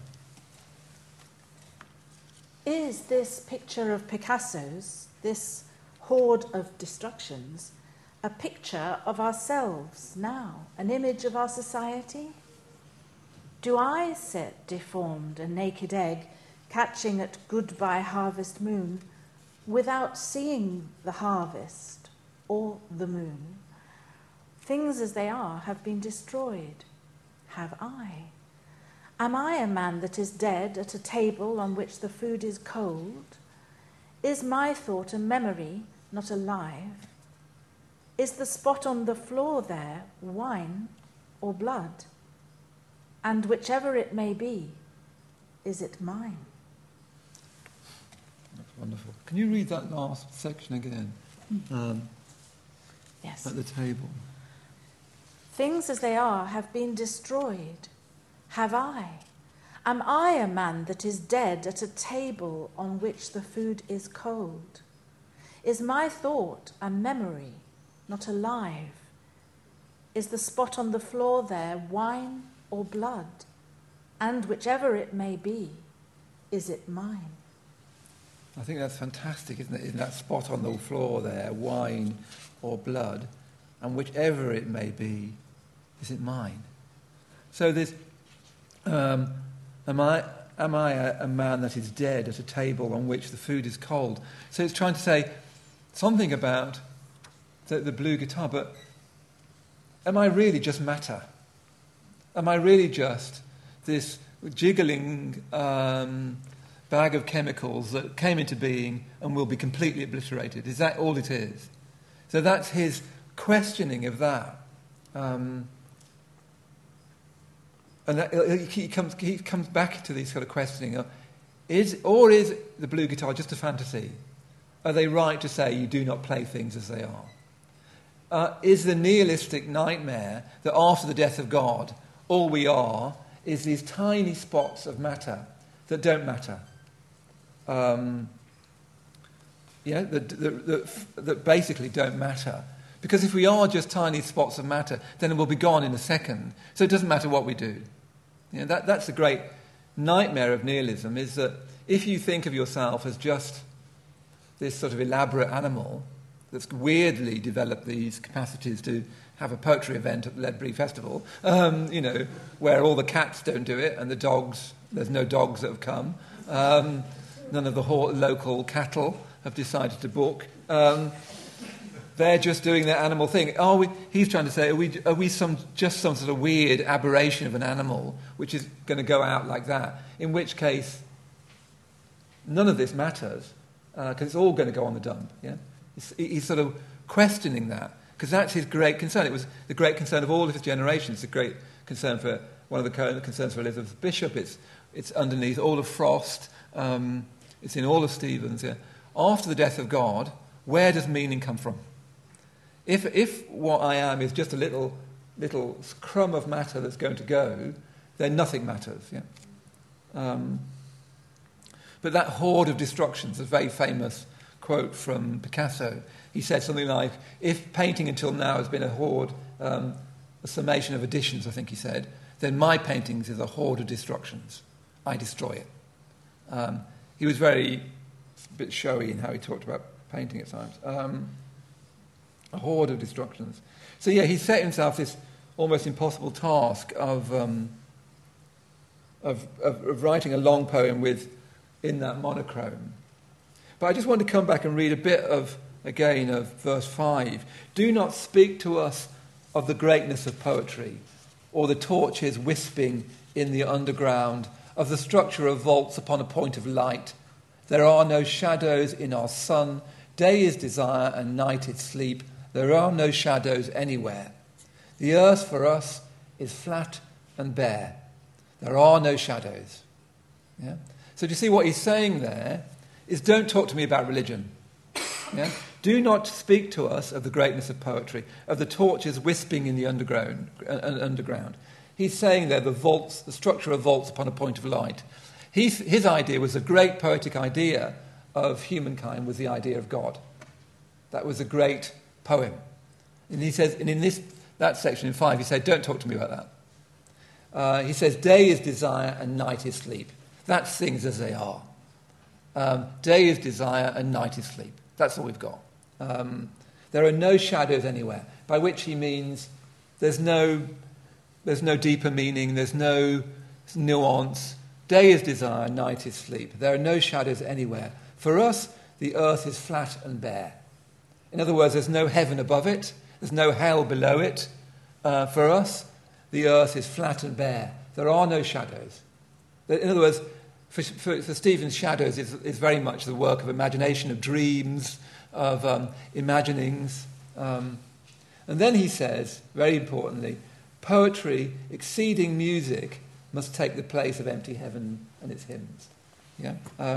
Is this picture of Picasso's, this horde of destructions, a picture of ourselves now, an image of our society? Do I sit deformed, a naked egg, catching at goodbye harvest moon, without seeing the harvest or the moon? Things as they are have been destroyed. Have I? Am I a man that is dead at a table on which the food is cold? Is my thought a memory, not alive? Is the spot on the floor there wine or blood? And whichever it may be, is it mine? That's wonderful. Can you read that last section again? Yes. At the table. Things as they are have been destroyed. Have I? Am I a man that is dead at a table on which the food is cold? Is my thought a memory, not alive? Is the spot on the floor there wine or blood? And whichever it may be, is it mine? I think that's fantastic, isn't it? In that spot on the floor there, wine or blood, and whichever it may be, is it mine? So this, am I a man that is dead at a table on which the food is cold? So it's trying to say something about the blue guitar, but am I really just matter? Am I really just this jiggling bag of chemicals that came into being and will be completely obliterated? Is that all it is? So that's his questioning of that. And he comes back to these sort of questioning of, is the blue guitar just a fantasy? Are they right to say you do not play things as they are? Is the nihilistic nightmare that after the death of God, all we are is these tiny spots of matter that don't matter? That basically don't matter. Because if we are just tiny spots of matter, then it will be gone in a second. So it doesn't matter what we do. That's the great nightmare of nihilism, is that if you think of yourself as just this sort of elaborate animal that's weirdly developed these capacities to have a poetry event at the Ledbury Festival, where all the cats don't do it and the dogs, there's no dogs that have come. None of the local cattle have decided to book. They're just doing their animal thing. He's trying to say, are we some sort of weird aberration of an animal which is going to go out like that? In which case, none of this matters, because it's all going to go on the dump. Yeah? He's sort of questioning that, because that's his great concern. It was the great concern of all of his generations. The great concern for one of the concerns for Elizabeth Bishop. It's underneath all of Frost. It's in all of Stevens. Yeah? After the death of God, where does meaning come from? If what I am is just a little crumb of matter that's going to go, then nothing matters. Yeah? But that horde of destructions, a very famous quote from Picasso. He said something like, if painting until now has been a horde, a summation of additions, I think he said, then my paintings is a horde of destructions. I destroy it. He was a bit showy in how he talked about painting at times. A horde of destructions. So yeah, he set himself this almost impossible task of writing a long poem in that monochrome. But I just want to come back and read a bit of verse 5. Do not speak to us of the greatness of poetry, or the torches wisping in the underground, of the structure of vaults upon a point of light. There are no shadows in our sun. Day is desire and night is sleep. There are no shadows anywhere. The earth for us is flat and bare. There are no shadows. Yeah? So do you see what he's saying there is, don't talk to me about religion. Yeah? Do not speak to us of the greatness of poetry, of the torches wisping in the underground. He's saying there the structure of vaults upon a point of light. His idea was a great poetic idea of humankind, was the idea of God. That was a great poem. And he says, and in that section in 5, he said, don't talk to me about that. He says, day is desire and night is sleep. That's things as they are. Day is desire and night is sleep. That's all we've got. There are no shadows anywhere, by which he means there's no deeper meaning, there's no nuance. Day is desire, night is sleep. There are no shadows anywhere. For us, the earth is flat and bare. In other words, there's no heaven above it, there's no hell below it. For us, the earth is flat and bare. There are no shadows. In other words, for Stephen's, shadows is very much the work of imagination, of dreams, of imaginings. And then he says, very importantly, poetry exceeding music must take the place of empty heaven and its hymns. Yeah?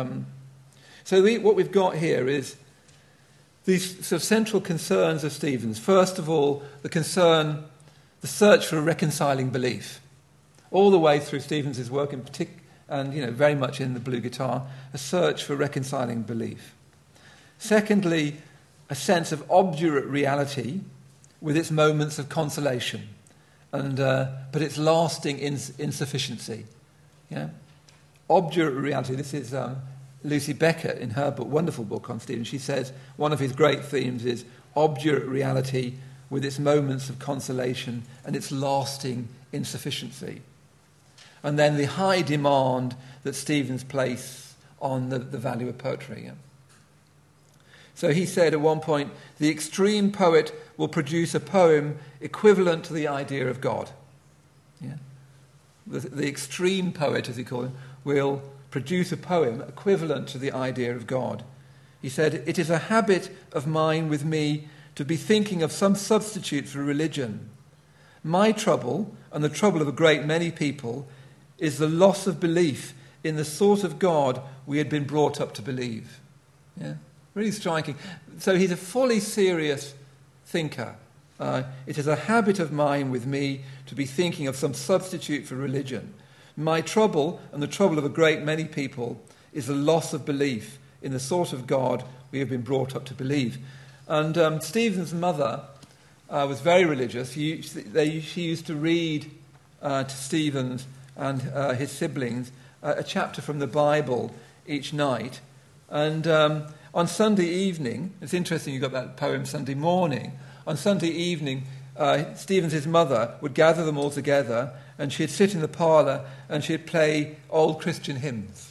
So what we've got here is these sort of central concerns of Stephen's. First of all, the search for a reconciling belief. All the way through Stephen's work in particular, and very much in the blue guitar, a search for reconciling belief. Secondly, a sense of obdurate reality with its moments of consolation, but its lasting insufficiency. Yeah? Obdurate reality. This is Lucy Beckett in her wonderful book on Stephen. She says one of his great themes is obdurate reality with its moments of consolation and its lasting insufficiency. And then the high demand that Stevens placed on the value of poetry. Yeah? So he said at one point, the extreme poet will produce a poem equivalent to the idea of God. Yeah? The extreme poet, as he called him, will produce a poem equivalent to the idea of God. He said, it is a habit of mine with me to be thinking of some substitute for religion. My trouble, and the trouble of a great many people, is the loss of belief in the sort of God we had been brought up to believe. Yeah? Really striking. So he's a fully serious thinker. It is a habit of mine with me to be thinking of some substitute for religion. My trouble, and the trouble of a great many people, is the loss of belief in the sort of God we have been brought up to believe. And Stephen's mother was very religious. She used to read to Stephen and his siblings a chapter from the Bible each night. And on Sunday evening, it's interesting you got that poem Sunday morning. On Sunday evening, Stephen's mother would gather them all together, and she'd sit in the parlour and she'd play old Christian hymns.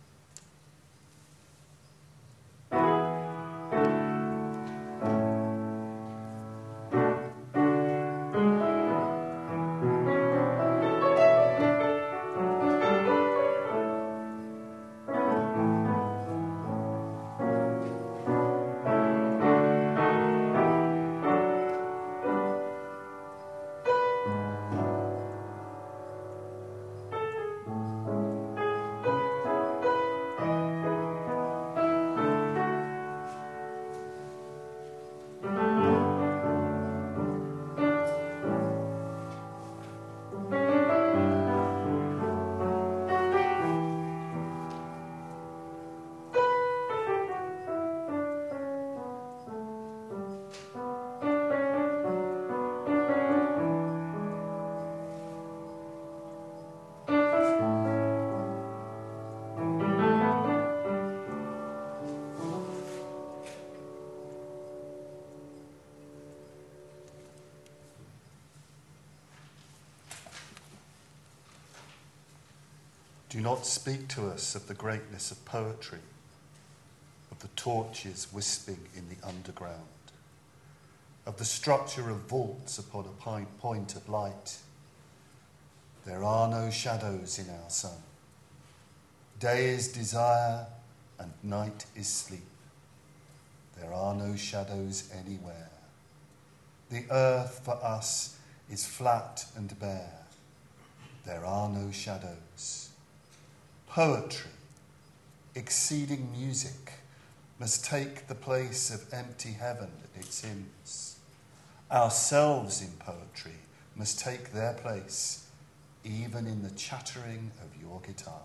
Do not speak to us of the greatness of poetry, of the torches wisping in the underground, of the structure of vaults upon a point of light. There are no shadows in our sun. Day is desire and night is sleep. There are no shadows anywhere. The earth for us is flat and bare. There are no shadows. Poetry, exceeding music, must take the place of empty heaven and its hymns. Ourselves in poetry must take their place, even in the chattering of your guitar.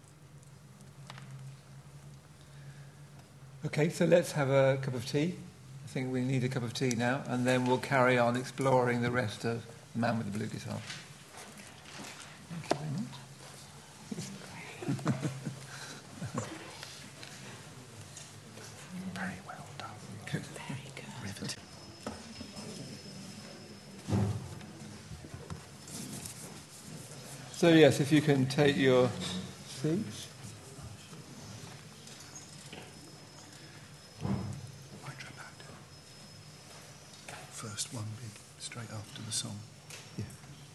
Okay, so let's have a cup of tea. I think we need a cup of tea now, and then we'll carry on exploring the rest of The Man with the Blue Guitar. Thank you very much. Very well done. Good. Very good. Riveting. So yes, if you can take your seats. First one be straight after the song. Yeah.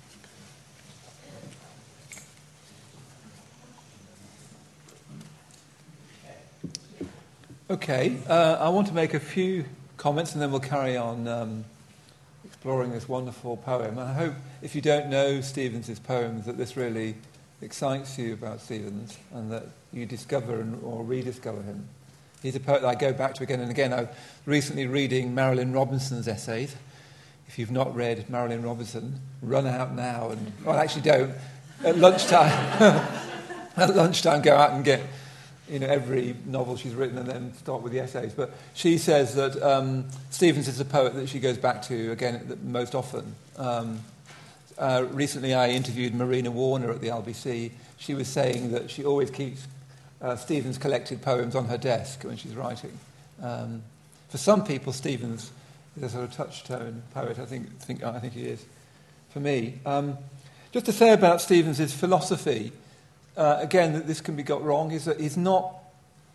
Okay, I want to make a few comments and then we'll carry on exploring this wonderful poem. And I hope, if you don't know Stevens' poems, that this really excites you about Stevens and that you discover or rediscover him. He's a poet that I go back to again and again. I'm recently reading Marilyn Robinson's essays. If you've not read Marilyn Robinson, run out now and... Well, actually don't. At lunchtime, go out and get every novel she's written and then start with the essays. But she says that Stevens is a poet that she goes back to, again, most often. Recently I interviewed Marina Warner at the LBC. She was saying that she always keeps Stevens' collected poems on her desk when she's writing. For some people, Stevens is a sort of touchstone poet. I think he is. For me, just to say about Stevens' philosophy, again, that this can be got wrong, is that he's not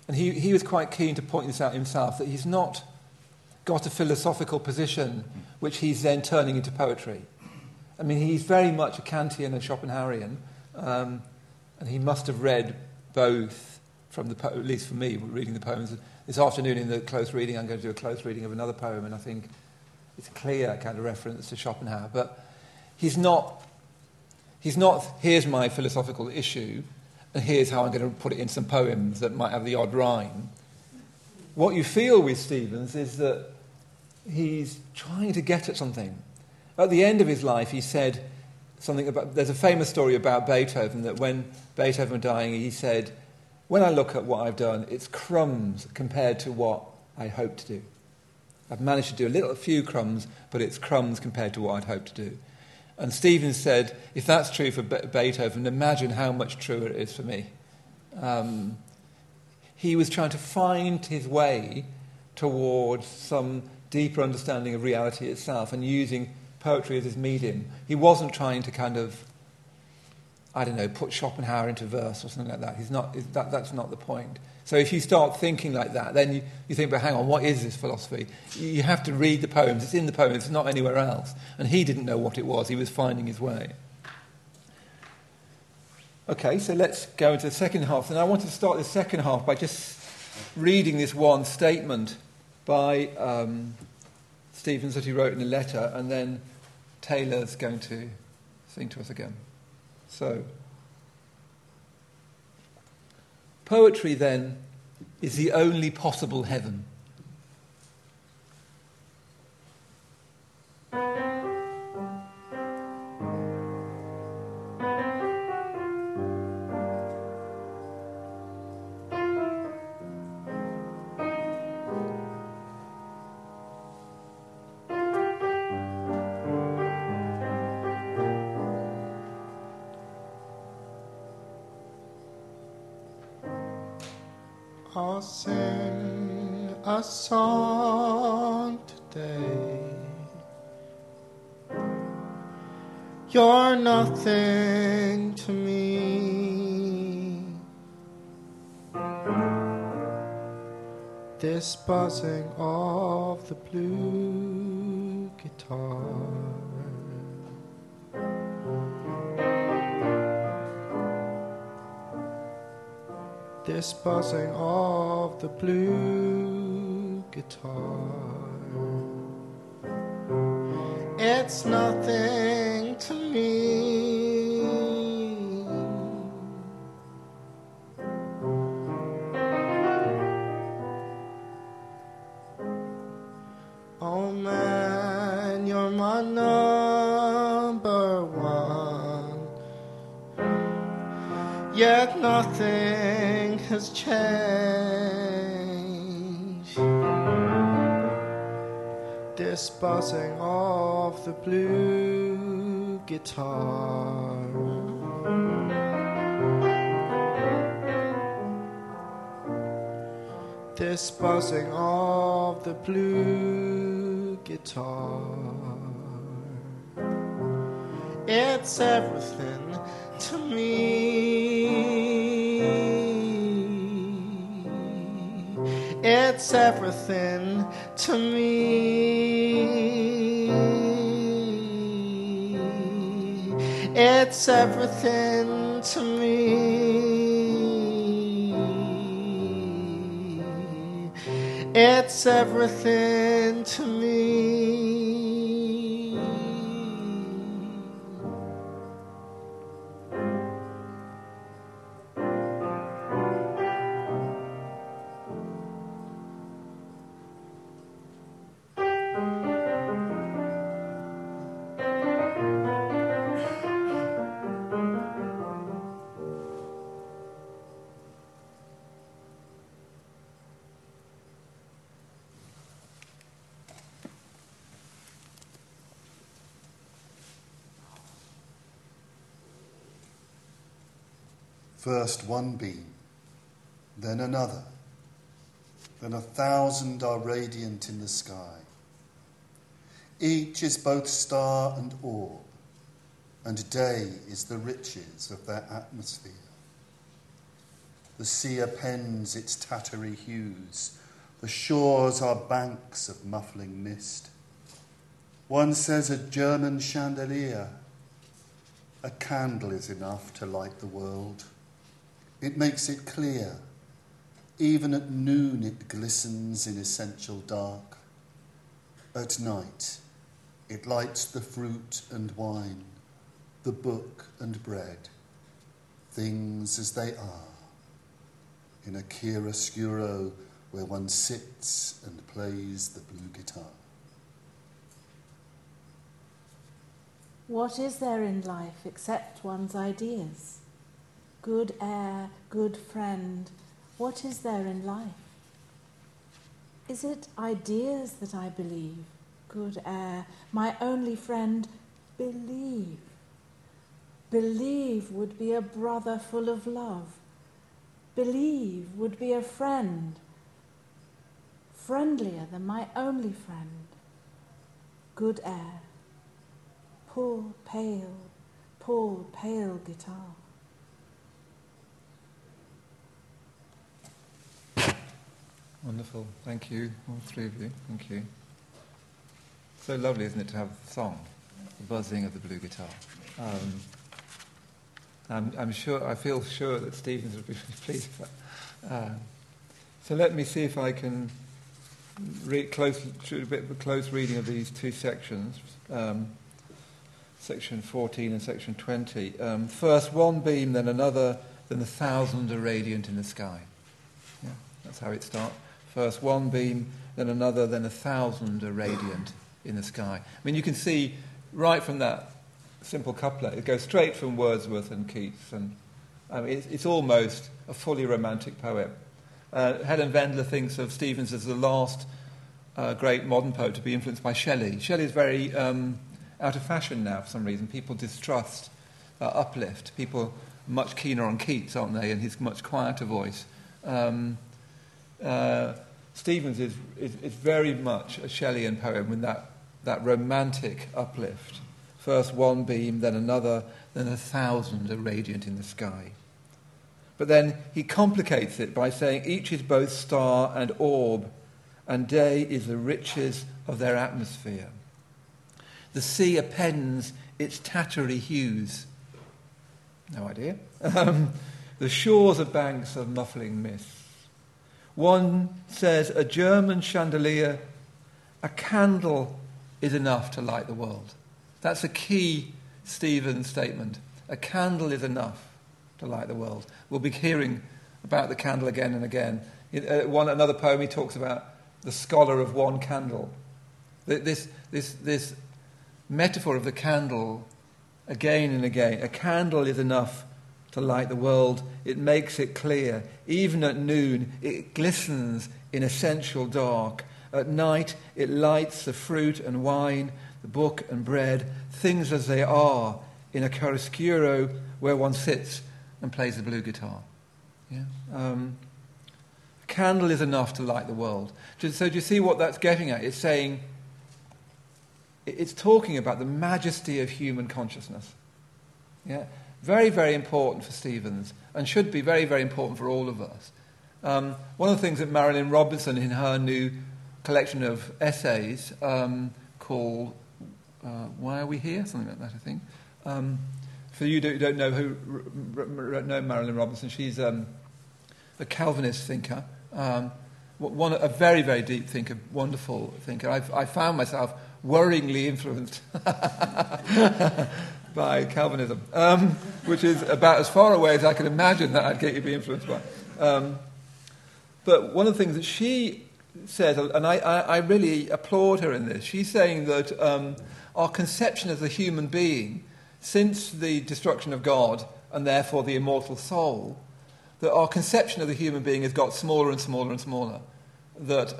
And he was quite keen to point this out himself, that he's not got a philosophical position which he's then turning into poetry. I mean, he's very much a Kantian and Schopenhauerian, and he must have read both from at least for me, reading the poems. This afternoon in the close reading, I'm going to do a close reading of another poem, and I think it's a clear kind of reference to Schopenhauer. But he's not, here's my philosophical issue, and here's how I'm going to put it in some poems that might have the odd rhyme. What you feel with Stevens is that he's trying to get at something. At the end of his life, he said something about... There's a famous story about Beethoven, that when Beethoven was dying, he said, "When I look at what I've done, it's crumbs compared to what I hoped to do. I've managed to do a few crumbs, but it's crumbs compared to what I'd hoped to do." And Stevens said, if that's true for Beethoven, imagine how much truer it is for me. He was trying to find his way towards some deeper understanding of reality itself and using poetry as his medium. He wasn't trying to kind of, I don't know, put Schopenhauer into verse or something like that. That's not the point. So if you start thinking like that, then you think, but hang on, what is this philosophy? You have to read the poems. It's in the poems. It's not anywhere else. And he didn't know what it was. He was finding his way. Okay, so let's go into the second half. And I want to start the second half by just reading this one statement by Stevens that he wrote in a letter, and then Taylor's going to sing to us again. So, poetry, then, is the only possible heaven. I'll sing a song today. You're nothing to me. This buzzing of the blue guitar, this buzzing of the blue guitar, it's nothing to me. Oh man, you're my number one, yet nothing has changed. This buzzing of the blue guitar, this buzzing of the blue guitar, it's everything to me. It's everything to me. It's everything to me. It's everything to me. First one beam, then another, then 1,000 are radiant in the sky. Each is both star and orb, and day is the riches of their atmosphere. The sea appends its tattery hues. The shores are banks of muffling mist. One says a German chandelier. A candle is enough to light the world. It makes it clear. Even at noon it glistens in essential dark. At night it lights the fruit and wine, the book and bread, things as they are, in a chiaroscuro where one sits and plays the blue guitar. What is there in life except one's ideas? Good air, good friend, what is there in life? Is it ideas that I believe? Good air, my only friend, believe. Believe would be a brother full of love. Believe would be a friend, friendlier than my only friend. Good air. Pull, pale guitar. Wonderful. Thank you, all three of you. Thank you. So lovely, isn't it, to have a song, the buzzing of the blue guitar. I feel sure that Stevens would be pleased with that. So let me see if I can do a bit of a close reading of these two sections, section 14 and section 20. First one beam, then another, then 1,000 are radiant in the sky. Yeah, that's how it starts. First one beam, then another, then 1,000 are radiant in the sky. I mean, you can see right from that simple couplet, it goes straight from Wordsworth and Keats, and it's almost a fully romantic poem. Helen Wendler thinks of Stevens as the last great modern poet to be influenced by Shelley. Shelley is very out of fashion now for some reason. People distrust uplift. People are much keener on Keats, aren't they, and his much quieter voice. Stevens is very much a Shelleyan poem with that romantic uplift. First one beam, then another, then 1,000 are radiant in the sky. But then he complicates it by saying each is both star and orb, and day is the riches of their atmosphere. The sea appends its tattery hues. No idea. The shores are banks of muffling mists. One says a German chandelier, a candle is enough to light the world. That's a key Stevens statement. A candle is enough to light the world. We'll be hearing about the candle again and again. Another poem he talks about the scholar of one candle. This metaphor of the candle again and again. A candle is enough to light the world. It makes it clear. Even at noon, it glistens in essential dark. At night, it lights the fruit and wine, the book and bread, things as they are, in a chiaroscuro where one sits and plays the blue guitar. Yeah? A candle is enough to light the world. So do you see what that's getting at? It's saying, it's talking about the majesty of human consciousness. Yeah? Very, very important for Stevens, and should be very, very important for all of us. One of the things that Marilyn Robinson, in her new collection of essays called Why Are We Here? Something like that, I think. For you who don't know know Marilyn Robinson, she's a Calvinist thinker, a very, very deep thinker, wonderful thinker. I found myself worryingly influenced by Calvinism, which is about as far away as I can imagine that I'd get you to be influenced by. But one of the things that she says, and I really applaud her in this, she's saying that our conception as a human being, since the destruction of God and therefore the immortal soul, that our conception of the human being has got smaller and smaller and smaller. That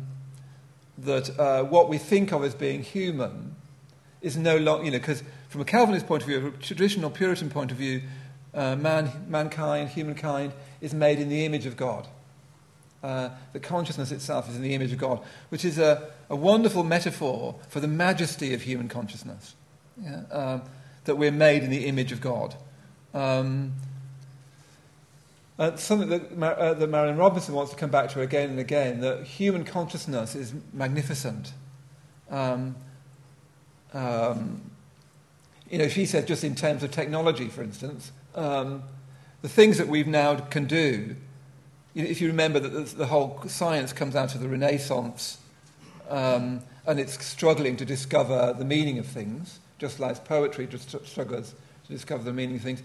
what we think of as being human is no longer, because from a Calvinist point of view, a traditional Puritan point of view, humankind is made in the image of God. The consciousness itself is in the image of God, which is a wonderful metaphor for the majesty of human consciousness. Yeah? That we're made in the image of God. Something that Marilyn Robinson wants to come back to again and again, that human consciousness is magnificent. She said, just in terms of technology, for instance, the things that we now can do, if you remember that the whole science comes out of the Renaissance, and it's struggling to discover the meaning of things, just like poetry just struggles to discover the meaning of things.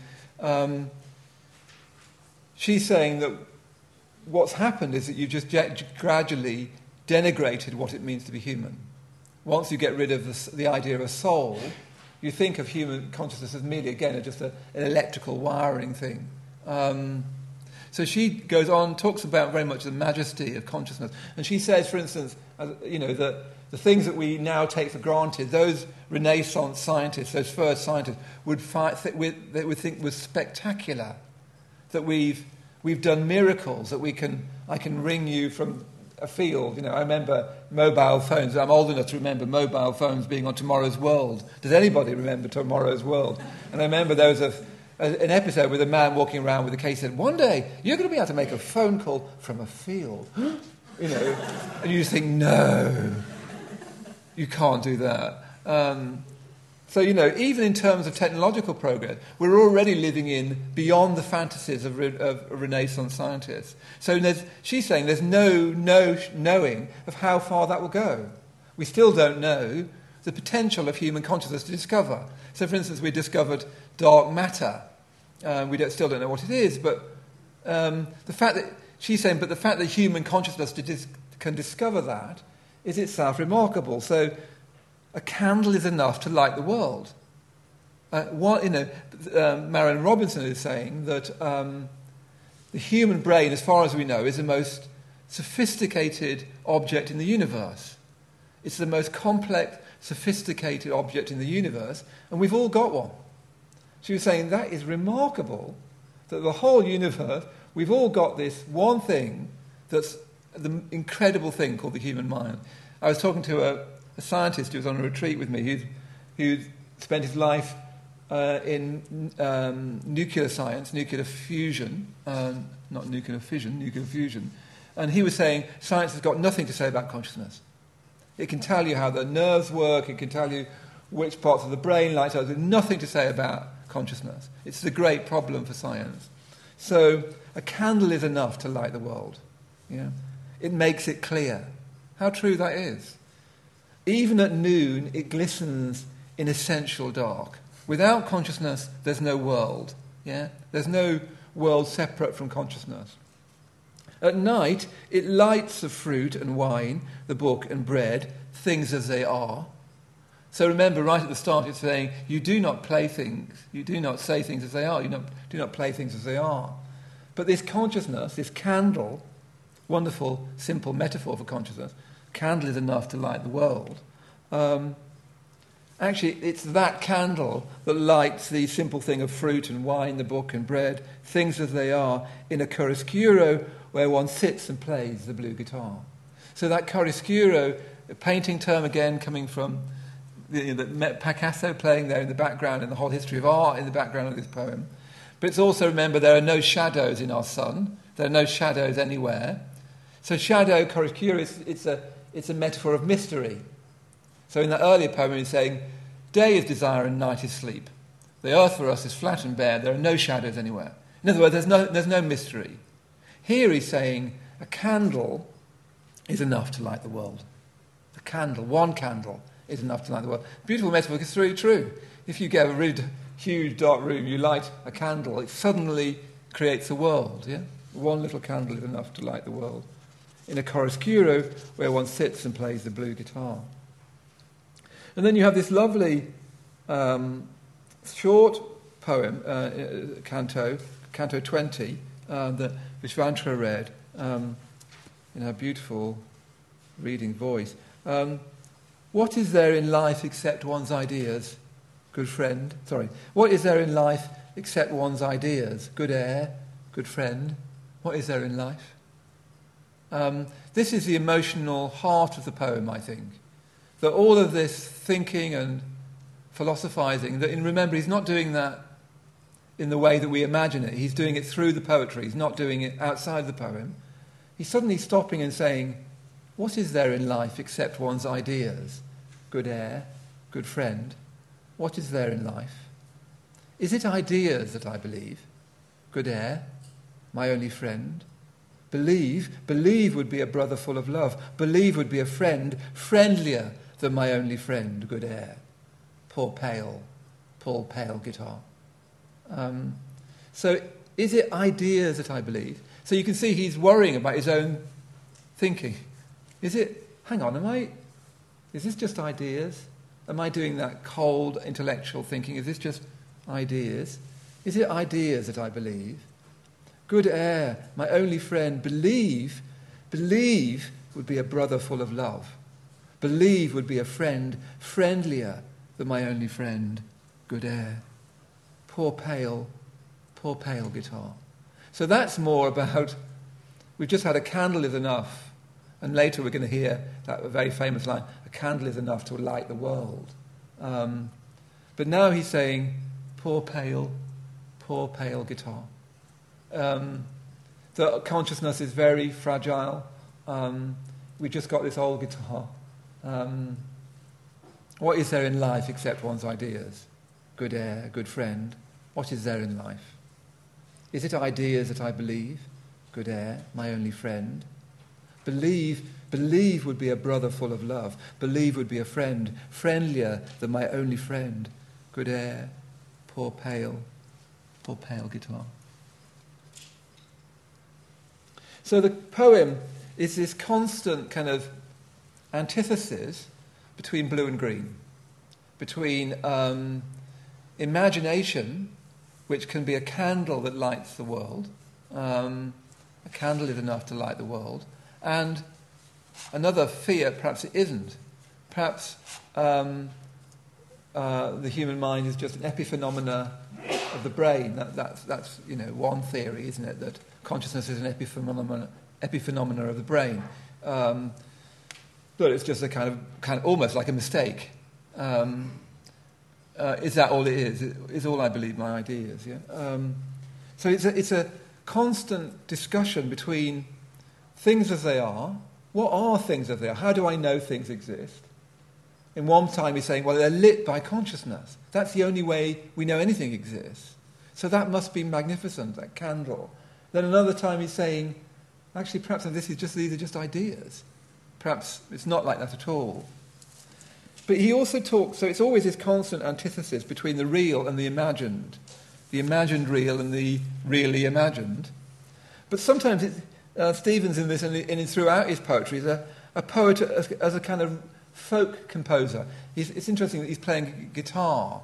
She's saying that what's happened is that you've just gradually denigrated what it means to be human. Once you get rid of the idea of a soul, you think of human consciousness as merely, again, just an electrical wiring thing. So she goes on, talks about very much the majesty of consciousness. And she says, for instance, that the things that we now take for granted, those Renaissance scientists, those first scientists, would think was spectacular. That we've done miracles, that I can ring you from a field. I remember mobile phones. I'm old enough to remember mobile phones being on Tomorrow's World. Does anybody remember Tomorrow's World? And I remember there was an episode with a man walking around with a case and said, one day you're going to be able to make a phone call from a field. And you just think, no, you can't do that. So, even in terms of technological progress, we're already living beyond the fantasies of Renaissance scientists. So she's saying there's no knowing of how far that will go. We still don't know the potential of human consciousness to discover. So, for instance, we discovered dark matter. We still don't know what it is, but the fact that human consciousness can discover that is itself remarkable. So, a candle is enough to light the world. Marilyn Robinson is saying that the human brain, as far as we know, is the most sophisticated object in the universe. It's the most complex, sophisticated object in the universe, and we've all got one. She was saying that is remarkable, that the whole universe, we've all got this one thing that's the incredible thing called the human mind. I was talking to a scientist who was on a retreat with me who spent his life in nuclear science, nuclear fusion, not nuclear fission, nuclear fusion. And he was saying science has got nothing to say about consciousness. It can tell you how the nerves work, it can tell you which parts of the brain light up. There's nothing to say about consciousness. It's the great problem for science. So a candle is enough to light the world. Yeah? It makes it clear. How true that is. Even at noon, it glistens in essential dark. Without consciousness, there's no world. Yeah? There's no world separate from consciousness. At night, it lights the fruit and wine, the book and bread, things as they are. So remember, right at the start, it's saying, you do not play things, you do not say things as they are, you do not play things as they are. But this consciousness, this candle, wonderful, simple metaphor for consciousness, candle is enough to light the world. Actually, it's that candle that lights the simple thing of fruit and wine, the book and bread, things as they are, in a chiaroscuro where one sits and plays the blue guitar. So that chiaroscuro, a painting term again coming from Picasso playing there in the background, and the whole history of art in the background of this poem. But it's also, remember, there are no shadows in our sun. There are no shadows anywhere. So shadow, chiaroscuro, it's a metaphor of mystery. So in that earlier poem, he's saying, day is desire and night is sleep. The earth for us is flat and bare. There are no shadows anywhere. In other words, there's no mystery. Here he's saying a candle is enough to light the world. A candle, one candle, is enough to light the world. Beautiful metaphor, because it's really true. If you get a really huge dark room, you light a candle, it suddenly creates a world. Yeah, one little candle is enough to light the world. In a chiaroscuro where one sits and plays the blue guitar. And then you have this lovely short poem, Canto 20, that Vishwantra read in her beautiful reading voice. What is there in life except one's ideas, good friend? Sorry. What is there in life except one's ideas? Good air, good friend. What is there in life? This is the emotional heart of the poem, I think. That all of this thinking and philosophizing, remember, he's not doing that in the way that we imagine it. He's doing it through the poetry. He's not doing it outside the poem. He's suddenly stopping and saying, what is there in life except one's ideas? Good air, good friend. What is there in life? Is it ideas that I believe? Good air, my only friend. Believe would be a brother full of love. Believe would be a friend, friendlier than my only friend, good air. Poor pale guitar. So is it ideas that I believe? So you can see he's worrying about his own thinking. Is this just ideas? Am I doing that cold intellectual thinking? Is this just ideas? Is it ideas that I believe? Good air, my only friend. Believe would be a brother full of love. Believe would be a friend, friendlier than my only friend. Good air. Poor pale guitar. So that's more about, we've just had a candle is enough. And later we're going to hear that very famous line, a candle is enough to light the world. But now he's saying, poor pale guitar. The consciousness is very fragile. We've just got this old guitar. What is there in life except one's ideas? Good air, good friend. What is there in life? Is it ideas that I believe? Good air, my only friend. Believe would be a brother full of love. Believe would be a friend, friendlier than my only friend. Good air, poor pale guitar. So the poem is this constant kind of antithesis between blue and green, between imagination, which can be a candle that lights the world, a candle is enough to light the world, and another fear, perhaps it isn't. Perhaps the human mind is just an epiphenomena of the brain. That's one theory, isn't it? That consciousness is an epiphenomena of the brain. But it's just a kind of almost like a mistake. Is that all it is? Is all I believe my ideas? Yeah. So it's a constant discussion between things as they are. What are things as they are? How do I know things exist? In one time he's saying, well, they're lit by consciousness. That's the only way we know anything exists. So that must be magnificent, that candle. Then another time he's saying, actually, perhaps these are just ideas. Perhaps it's not like that at all. But he also talks, so it's always this constant antithesis between the real and the imagined real and the really imagined. But sometimes Stevens in this and throughout his poetry is a poet as a kind of folk composer. It's interesting that he's playing guitar.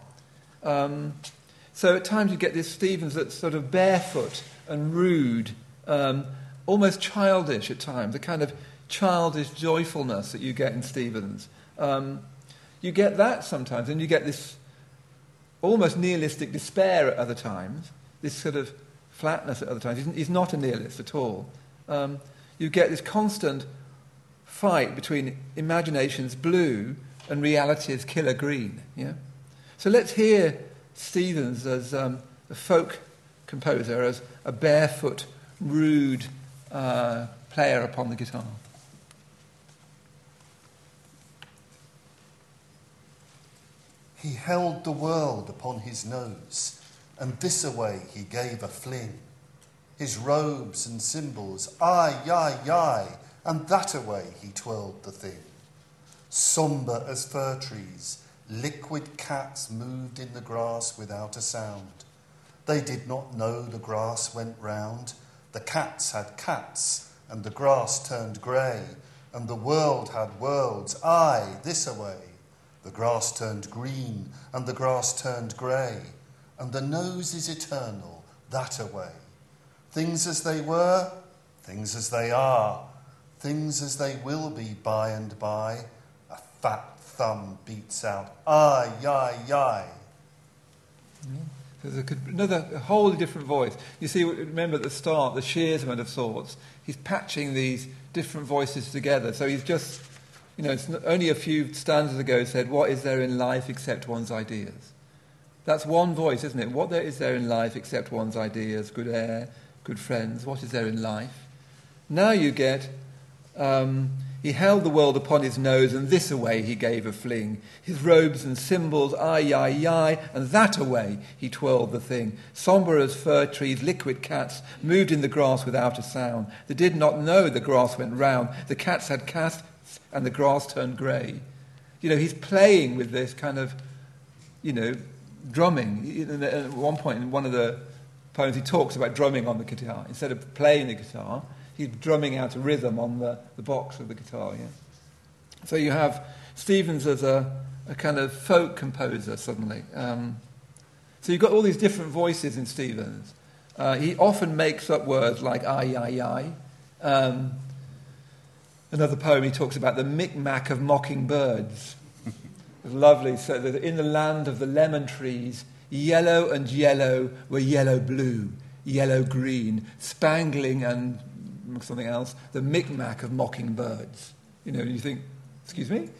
So at times you get this Stevens that's sort of barefoot and rude, almost childish at times, a kind of childish joyfulness that you get in Stevens. You get that sometimes, and you get this almost nihilistic despair at other times, this sort of flatness at other times. He's not a nihilist at all. You get this constant fight between imagination's blue and reality's killer green. Yeah? So let's hear Stevens as a folk composer, as a barefoot, rude player upon the guitar. He held the world upon his nose, and this away he gave a fling. His robes and symbols, aye, and that away he twirled the thing. Sombre as fir trees, liquid cats moved in the grass without a sound. They did not know the grass went round. The cats had cats, and the grass turned grey, and the world had worlds, aye, this away. The grass turned green, and the grass turned grey, and the nose is eternal, that away. Things as they were, things as they are, things as they will be by and by. A fat thumb beats out, aye. There's a wholly different voice. You see, remember at the start, the Shearsman of sorts, he's patching these different voices together. So he's just, it's only a few stanzas ago said, what is there in life except one's ideas? That's one voice, isn't it? What there is there in life except one's ideas, good air, good friends? What is there in life? Now you get, he held the world upon his nose, and this away he gave a fling. His robes and cymbals, aye, aye, aye, and that away he twirled the thing. Sombre as fir trees, liquid cats moved in the grass without a sound. They did not know the grass went round. The cats had cast, and the grass turned grey. You know, he's playing with this kind of, you know, drumming. At one point in one of the poems he talks about drumming on the guitar. Instead of playing the guitar, he's drumming out a rhythm on the box of the guitar. Yeah? So you have Stevens as a kind of folk composer suddenly. So you've got all these different voices in Stevens. He often makes up words like aye, aye, aye. Another poem he talks about the micmac of mockingbirds. It's lovely. So that in the land of the lemon trees, yellow and yellow were yellow-blue, yellow-green, spangling and something else, the micmac of mockingbirds. You know, you think, excuse me?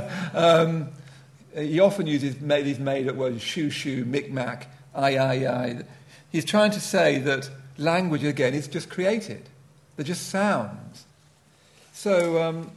He often uses these made-up words, shoo-shoo, micmac, aye, aye, aye. He's trying to say that language, again, is just created. They're just sounds. So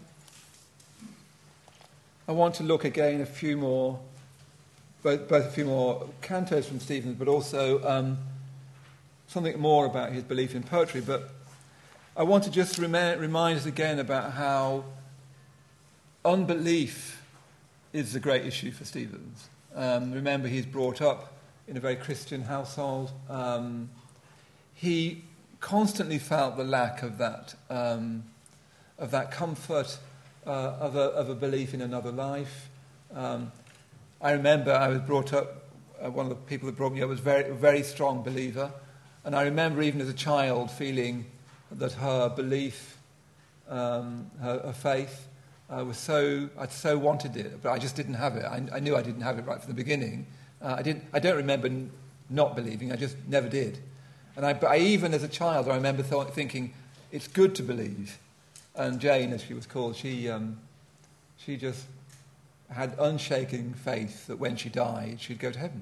I want to look again a few more, both a few more cantos from Stevens, but also something more about his belief in poetry. But I want to just remind us again about how unbelief is the great issue for Stevens. Remember, he's brought up in a very Christian household. He constantly felt the lack of that comfort of a belief in another life. I remember I was brought up, one of the people that brought me up was a very strong believer. And I remember even as a child feeling that her belief, her faith, I so wanted it, but I just didn't have it. I knew I didn't have it right from the beginning. I don't remember not believing. I just never did. And I even as a child, I remember thinking, it's good to believe. And Jane, as she was called, she just had unshaken faith that when she died, she'd go to heaven.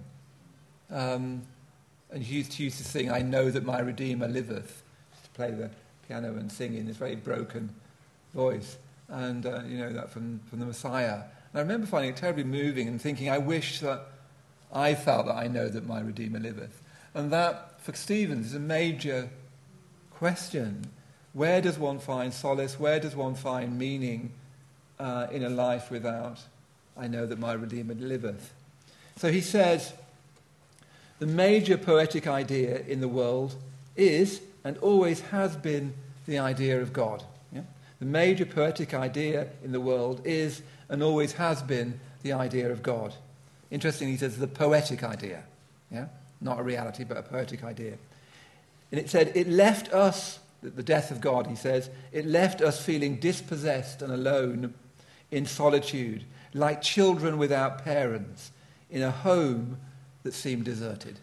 And she used to sing, "I know that my Redeemer liveth," to play the piano and sing in this very broken voice. And you know that from the Messiah. And I remember finding it terribly moving and thinking, I wish that I felt that I know that my Redeemer liveth. And that, for Stevens, is a major question. Where does one find solace? Where does one find meaning in a life without, I know that my Redeemer liveth? So he says, the major poetic idea in the world is, and always has been, the idea of God. Yeah? The major poetic idea in the world is, and always has been, the idea of God. Interestingly, he says the poetic idea. Yeah? Not a reality, but a poetic idea. And it said, it left us, the death of God, he says, it left us feeling dispossessed and alone in solitude, like children without parents, in a home that seemed deserted.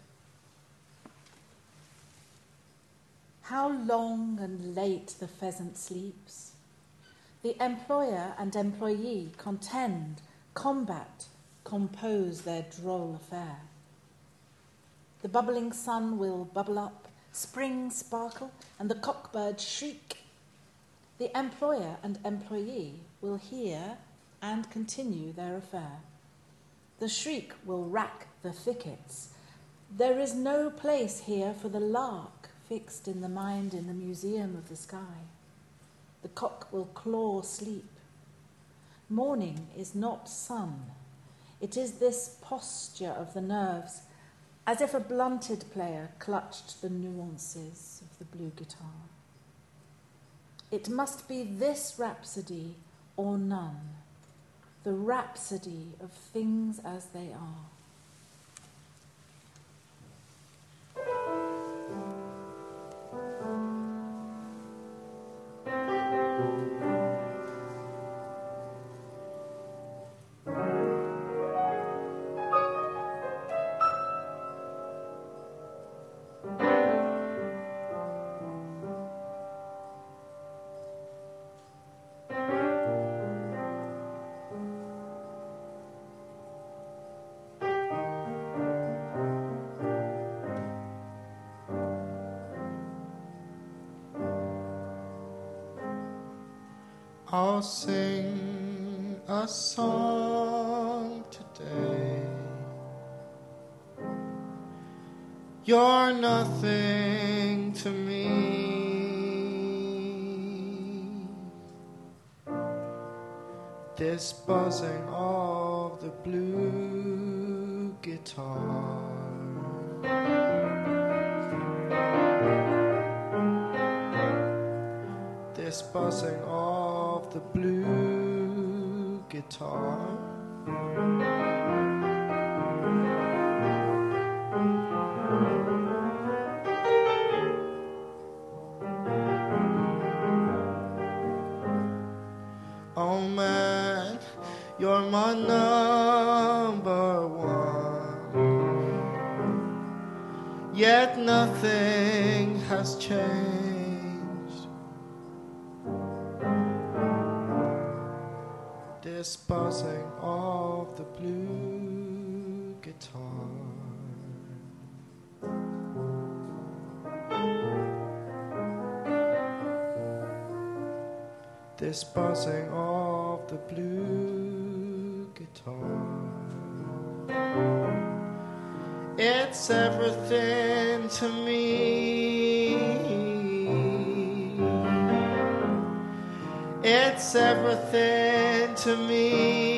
How long and late the pheasant sleeps. The employer and employee contend, combat, compose their droll affair. The bubbling sun will bubble up, spring sparkle, and the cockbird shriek. The employer and employee will hear and continue their affair. The shriek will rack the thickets. There is no place here for the lark fixed in the mind in the museum of the sky. The cock will claw sleep. Morning is not sun. It is this posture of the nerves, as if a blunted player clutched the nuances of the blue guitar. It must be this rhapsody or none, the rhapsody of things as they are. I'll sing a song today. You're nothing to me. This buzzing of the blue guitar. This buzzing of the blue guitar. Oh man, you're my number one. Yet nothing has changed. This buzzing of the blue guitar. This buzzing of the blue guitar. It's everything to me. It's everything to me.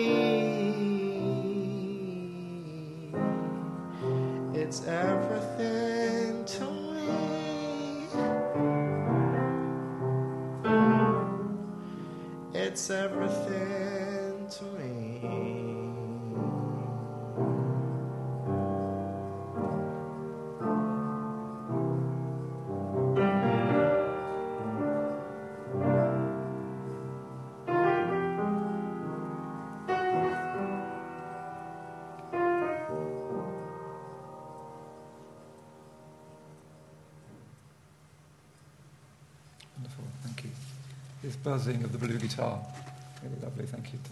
It's everything to me. It's everything to me. Wonderful, thank you. This buzzing of the blue guitar. Really lovely, thank you, Tom.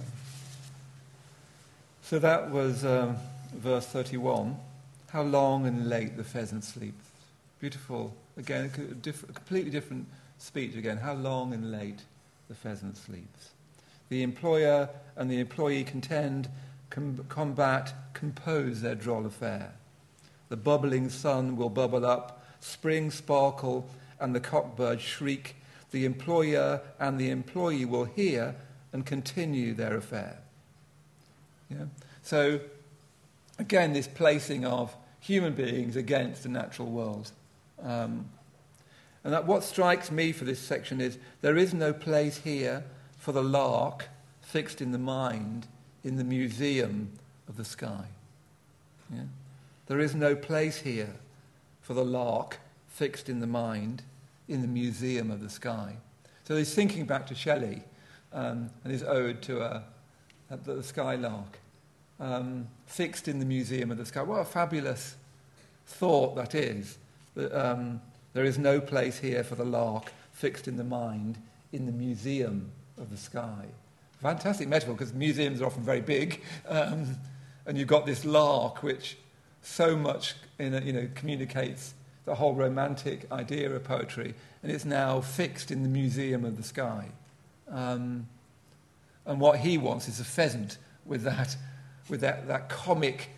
So that was verse 31. How long and late the pheasant sleeps. Beautiful, again, completely different speech again. How long and late the pheasant sleeps. The employer and the employee contend, combat, compose their droll affair. The bubbling sun will bubble up, spring sparkle, and the cockbird shriek. The employer and the employee will hear and continue their affair. Yeah? So, again, this placing of human beings against the natural world. And that what strikes me for this section is there is no place here for the lark fixed in the mind in the museum of the sky. Yeah? There is no place here for the lark fixed in the mind in the museum of the sky. So he's thinking back to Shelley and his ode to the skylark, fixed in the museum of the sky. What a fabulous thought that is. That, there is no place here for the lark fixed in the mind in the museum of the sky. Fantastic metaphor, because museums are often very big, and you've got this lark which so much communicates the whole romantic idea of poetry, and it's now fixed in the museum of the sky. And what he wants is a pheasant with that comic,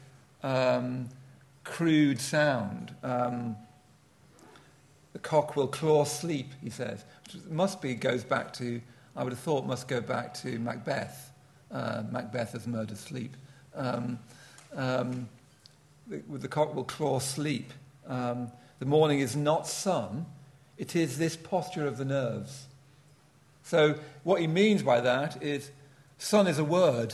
crude sound. The cock will claw sleep, he says. Which goes back to, I would have thought, must go back to Macbeth. Macbeth has murdered sleep. The cock will claw sleep. The morning is not sun, it is this posture of the nerves. So what he means by that is, sun is a word.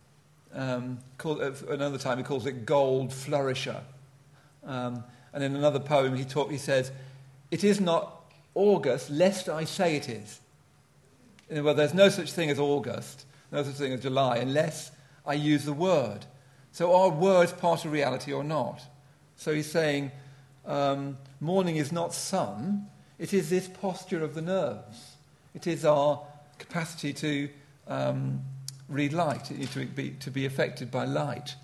Another time he calls it gold flourisher. And in another poem he says, it is not August, lest I say it is. Well, there's no such thing as August, no such thing as July, unless I use the word. So are words part of reality or not? So he's saying, morning is not sun, it is this posture of the nerves. It is our capacity to read light, to be affected by light.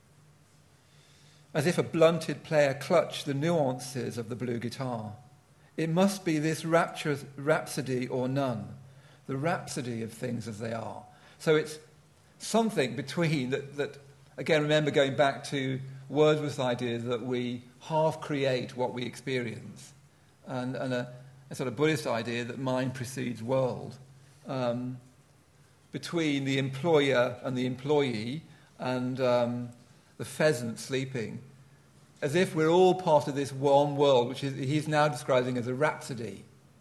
As if a blunted player clutched the nuances of the blue guitar. it must be this rapturous rhapsody or none, the rhapsody of things as they are. So it's something between that again, remember going back to Wordsworth's idea that we half create what we experience, and a sort of Buddhist idea that mind precedes world. Between the employer and the employee and the pheasant sleeping, as if we're all part of this one world, which he's now describing as a rhapsody.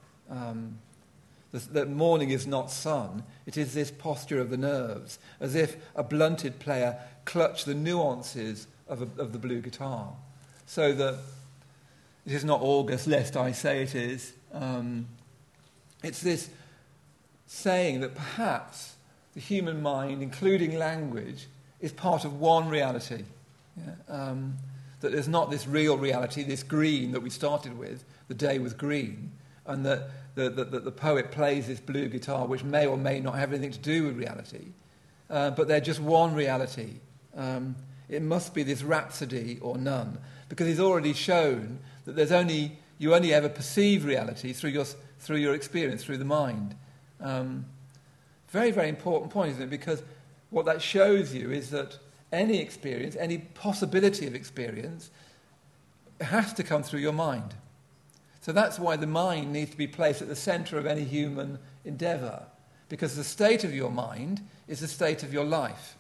That morning is not sun, it is this posture of the nerves, as if a blunted player clutched the nuances of the blue guitar. So that it is not August, lest I say it is. It's this saying that perhaps the human mind, including language, is part of one reality. Yeah? That there's not this real reality, this green that we started with, the day was green, and that the poet plays this blue guitar, which may or may not have anything to do with reality, but they're just one reality. It must be this rhapsody or none, because he's already shown that you only ever perceive reality through your experience, through the mind. Very, very important point, isn't it? Because what that shows you is that any experience, any possibility of experience, has to come through your mind. So that's why the mind needs to be placed at the centre of any human endeavour, because the state of your mind is the state of your life.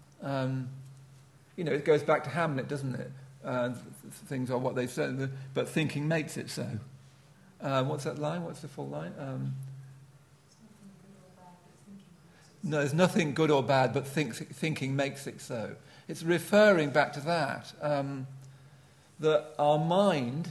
It goes back to Hamlet, doesn't it? Things are what they've said, but thinking makes it so. What's that line? What's the full line? No, there's nothing good or bad, but thinking makes it so. It's referring back to that, that our mind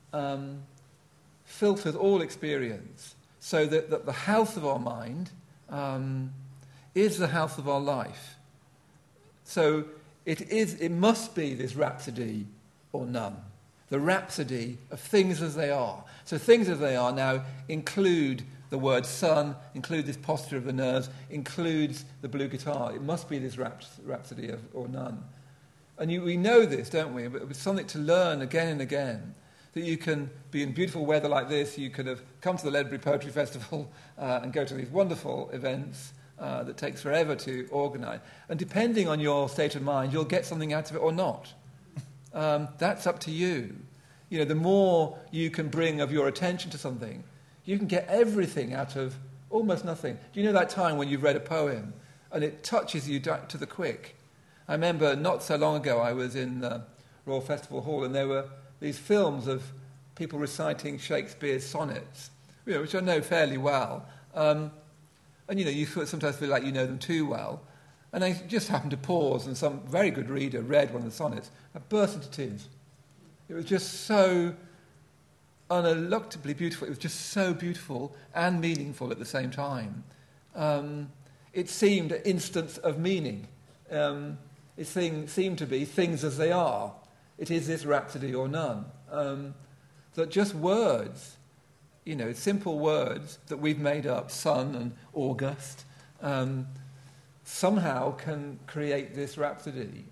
filters all experience, so that the health of our mind is the health of our life. So it must be this rhapsody or none, the rhapsody of things as they are. So things as they are now include the word sun, include this posture of the nerves, includes the blue guitar. It must be this rhapsody or none. And we know this, don't we? But it's something to learn again and again, that you can be in beautiful weather like this, you could have come to the Ledbury Poetry Festival and go to these wonderful events that takes forever to organise. And depending on your state of mind, you'll get something out of it or not. That's up to you. The more you can bring of your attention to something, you can get everything out of almost nothing. Do you know that time when you've read a poem and it touches you to the quick? I remember not so long ago I was in the Royal Festival Hall and there were these films of people reciting Shakespeare's sonnets, which I know fairly well. And you sometimes feel like you know them too well. And I just happened to pause and some very good reader read one of the sonnets. I burst into tears. It was just so uneluctably beautiful. It was just so beautiful and meaningful at the same time. It seemed an instance of meaning. It seemed to be things as they are. It is this rhapsody or none. That just words, simple words that we've made up, sun and August, somehow can create this rhapsody.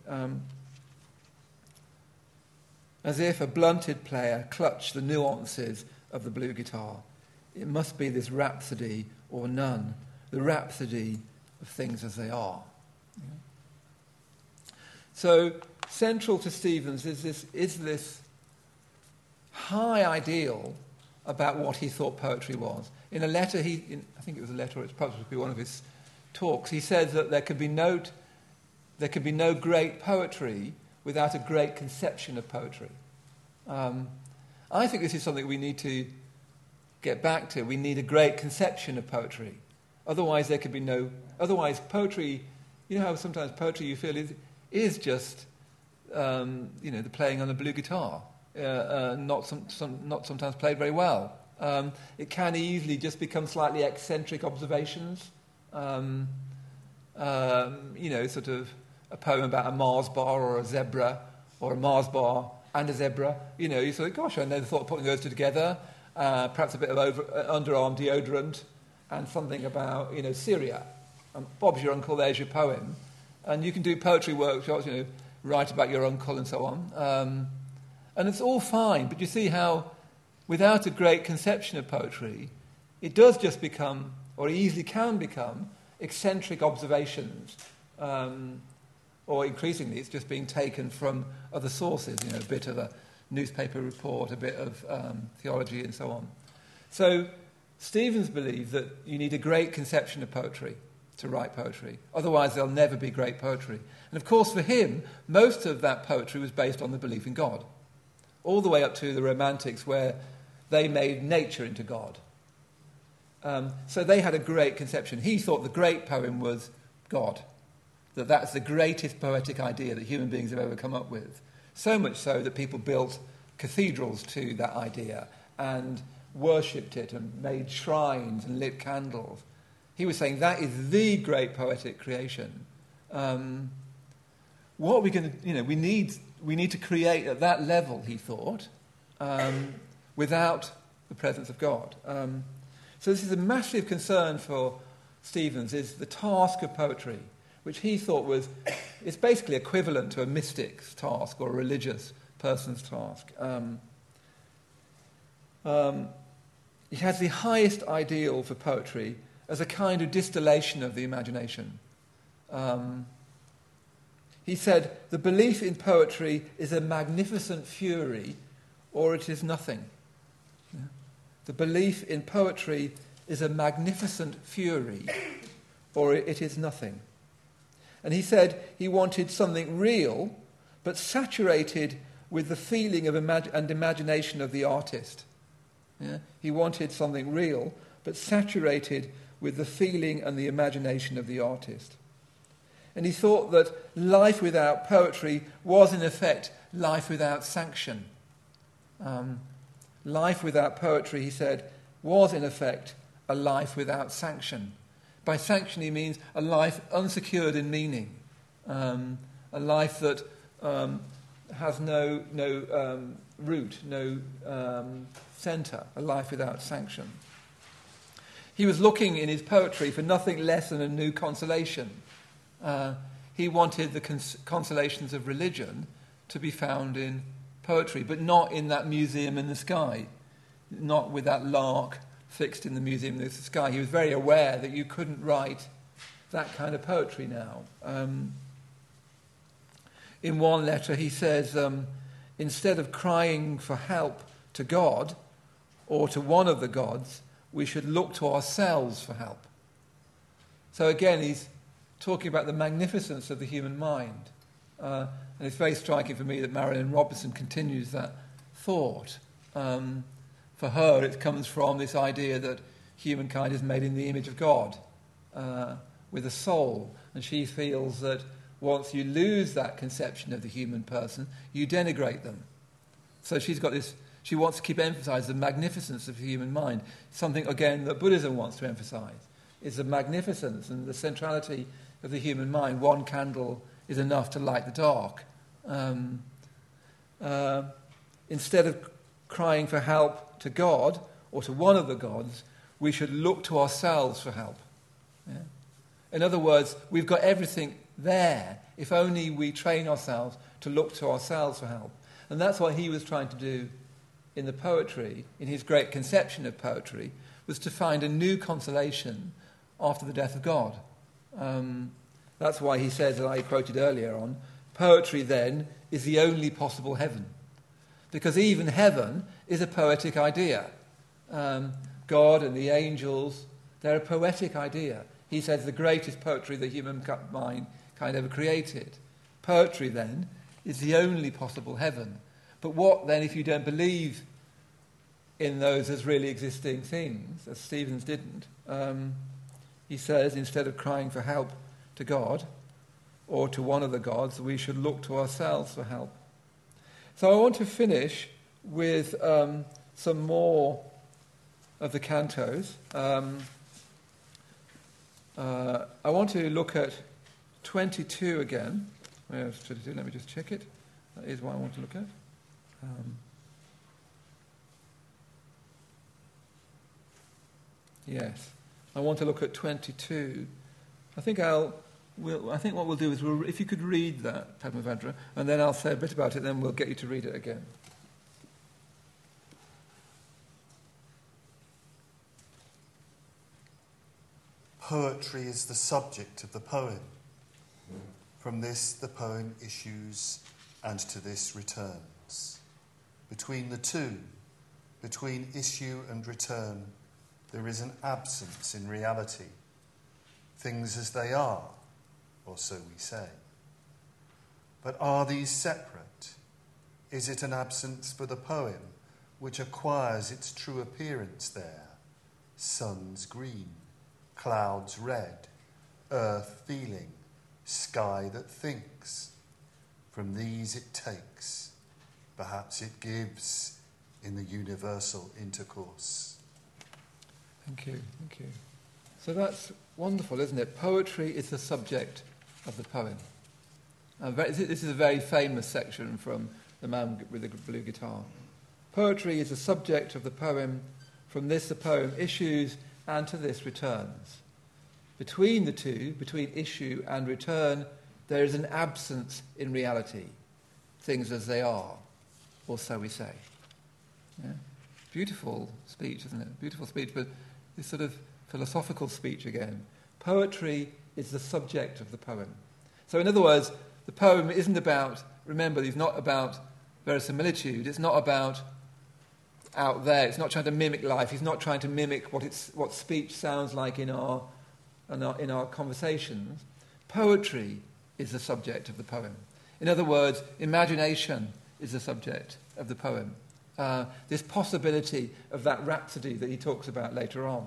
As if a blunted player clutched the nuances of the blue guitar. It must be this rhapsody or none, the rhapsody of things as they are. Yeah. So central to Stevens is this high ideal about what he thought poetry was. In a letter, I think it was a letter, or it's probably one of his talks, he said that there could be no great poetry without a great conception of poetry. I think this is something we need to get back to. We need a great conception of poetry. Otherwise, there could be no... Otherwise, poetry... You know how sometimes poetry, you feel, is just, the playing on a blue guitar. Not sometimes played very well. It can easily just become slightly eccentric observations. Sort of a poem about a Mars bar or a zebra, or a Mars bar and a zebra. You sort of, gosh, I never thought of putting those two together. Perhaps a bit of underarm deodorant and something about, Syria. Bob's your uncle, there's your poem. And you can do poetry workshops, write about your uncle and so on. And it's all fine, but you see how without a great conception of poetry, it does just become, or easily can become, eccentric observations, or increasingly it's just being taken from other sources, a bit of a newspaper report, a bit of theology and so on. So Stephens believed that you need a great conception of poetry to write poetry. Otherwise there'll never be great poetry. And of course for him, most of that poetry was based on the belief in God. All the way up to the Romantics where they made nature into God. So they had a great conception. He thought the great poem was God. That's the greatest poetic idea that human beings have ever come up with. So much so that people built cathedrals to that idea and worshipped it and made shrines and lit candles. He was saying that is the great poetic creation. What are we going to, we need to create at that level, he thought, without the presence of God. So this is a massive concern for Stephens, is the task of poetry, which he thought is basically equivalent to a mystic's task or a religious person's task. He has the highest ideal for poetry as a kind of distillation of the imagination. He said, the belief in poetry is a magnificent fury, or it is nothing. Yeah. The belief in poetry is a magnificent fury, or it is nothing. And he said he wanted something real, but saturated with the feeling of and imagination of the artist. Yeah? He wanted something real, but saturated with the feeling and the imagination of the artist. And he thought that life without poetry was, in effect, life without sanction. Life without poetry, he said, was, in effect, a life without sanction. By sanction, he means a life unsecured in meaning, a life that has no root, no centre, a life without sanction. He was looking in his poetry for nothing less than a new consolation. He wanted the consolations of religion to be found in poetry, but not in that museum in the sky, not with that lark fixed in the museum in the sky. He was very aware that you couldn't write that kind of poetry now. In one letter he says, instead of crying for help to God or to one of the gods, we should look to ourselves for help. So again, he's talking about the magnificence of the human mind. And it's very striking for me that Marilyn Robertson continues that thought. For her, it comes from this idea that humankind is made in the image of God, with a soul. And she feels that once you lose that conception of the human person, you denigrate them. So she's got this, she wants to keep emphasizing the magnificence of the human mind. Something, again, that Buddhism wants to emphasize, is the magnificence and the centrality of the human mind. One candle is enough to light the dark. Instead of crying for help to God or to one of the gods, we should look to ourselves for help. Yeah? In other words, we've got everything there if only we train ourselves to look to ourselves for help. And that's what he was trying to do in the poetry, in his great conception of poetry, was to find a new consolation after the death of God. That's why he says, as I quoted earlier on, poetry then is the only possible heaven. Because even heaven is a poetic idea. God and the angels, they're a poetic idea. He says the greatest poetry the human mind kind ever created. Poetry then is the only possible heaven. But what then if you don't believe in those as really existing things, as Stephens didn't? He says, instead of crying for help to God or to one of the gods, we should look to ourselves for help. So I want to finish with some more of the cantos. I want to look at 22 again. Where's 22? Let me just check it. That is what I want to look at. Yes, I want to look at 22. I think what we'll do is, if you could read that, Padmavajra, and then I'll say a bit about it, then we'll get you to read it again. Poetry is the subject of the poem. From this the poem issues, and to this returns. Between the two, between issue and return, there is an absence in reality. Things as they are, or so we say. But are these separate? Is it an absence for the poem which acquires its true appearance there? Suns green, clouds red, earth feeling, sky that thinks. From these it takes, perhaps it gives in the universal intercourse. Thank you, thank you. So that's wonderful, isn't it? Poetry is the subject of the poem. This is a very famous section from The Man with the Blue Guitar. Poetry is the subject of the poem. From this the poem issues, and to this returns. Between the two, between issue and return, there is an absence in reality. Things as they are, or so we say. Yeah? Beautiful speech, isn't it? Beautiful speech, but this sort of philosophical speech again. Poetry is the subject of the poem. So in other words, the poem isn't about, remember, it's not about verisimilitude, it's not about out there, it's not trying to mimic life, he's not trying to mimic what speech sounds like in our conversations. Poetry is the subject of the poem. In other words, imagination is the subject of the poem. This possibility of that rhapsody that he talks about later on.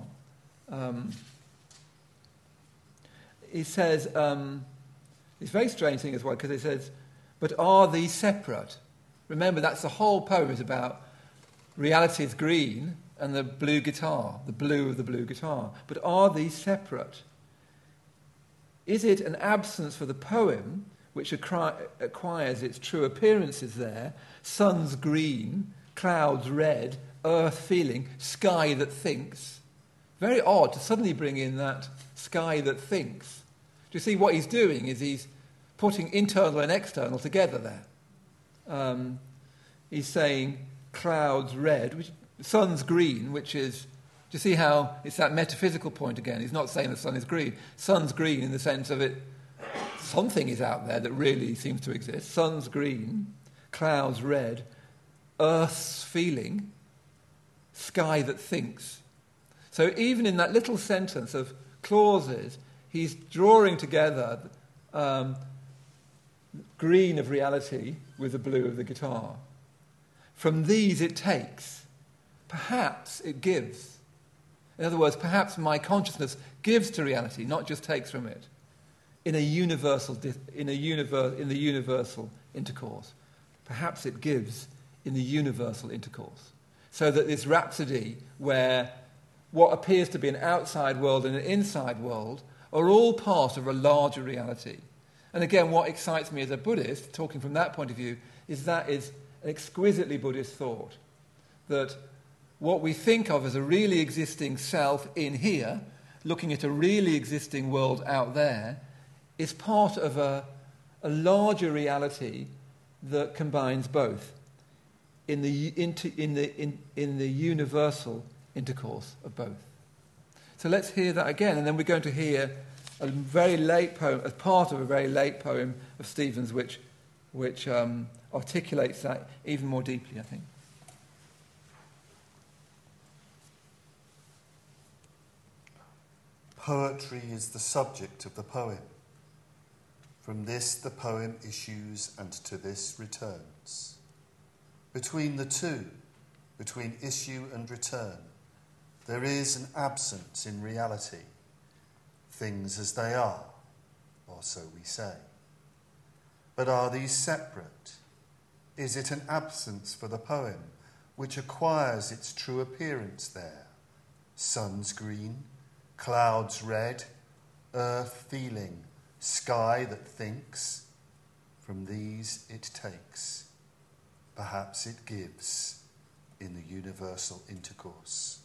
He says, it's a very strange thing as well, because he says, but are these separate? Remember, that's the whole poem is about reality is green and the blue guitar, the blue of the blue guitar. But are these separate? Is it an absence for the poem which acquires its true appearances there? Suns green, clouds red, earth feeling, sky that thinks. Very odd to suddenly bring in that sky that thinks. Do you see what he's doing is he's putting internal and external together there. He's saying clouds red, sun's green, which is, do you see how it's that metaphysical point again? He's not saying the sun is green. Sun's green in the sense of it, something is out there that really seems to exist. Sun's green, clouds red, earth's feeling, sky that thinks. So even in that little sentence of clauses, he's drawing together green of reality with the blue of the guitar. From these it takes, perhaps it gives. In other words, perhaps my consciousness gives to reality, not just takes from it, in the universal intercourse. Perhaps it gives in the universal intercourse. So that this rhapsody where what appears to be an outside world and an inside world are all part of a larger reality. And again, what excites me as a Buddhist, talking from that point of view, is that is an exquisitely Buddhist thought. That what we think of as a really existing self in here, looking at a really existing world out there, is part of a larger reality that combines both in the universal intercourse of both. So let's hear that again, and then we're going to hear a very late poem, as part of a very late poem of Stephen's, which articulates that even more deeply, I think. Poetry is the subject of the poem. From this the poem issues, and to this returns. Between the two, between issue and return, there is an absence in reality. Things as they are, or so we say. But are these separate? Is it an absence for the poem which acquires its true appearance there? Suns green, clouds red, earth feeling, sky that thinks. From these it takes, perhaps it gives in the universal intercourse.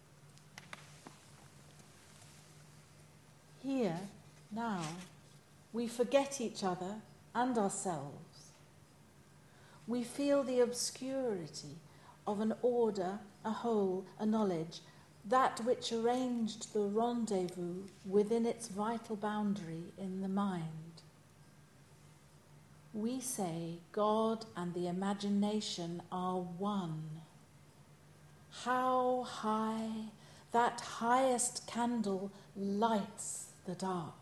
Here, now, we forget each other and ourselves. We feel the obscurity of an order, a whole, a knowledge, that which arranged the rendezvous within its vital boundary in the mind. We say God and the imagination are one. How high that highest candle lights the dark.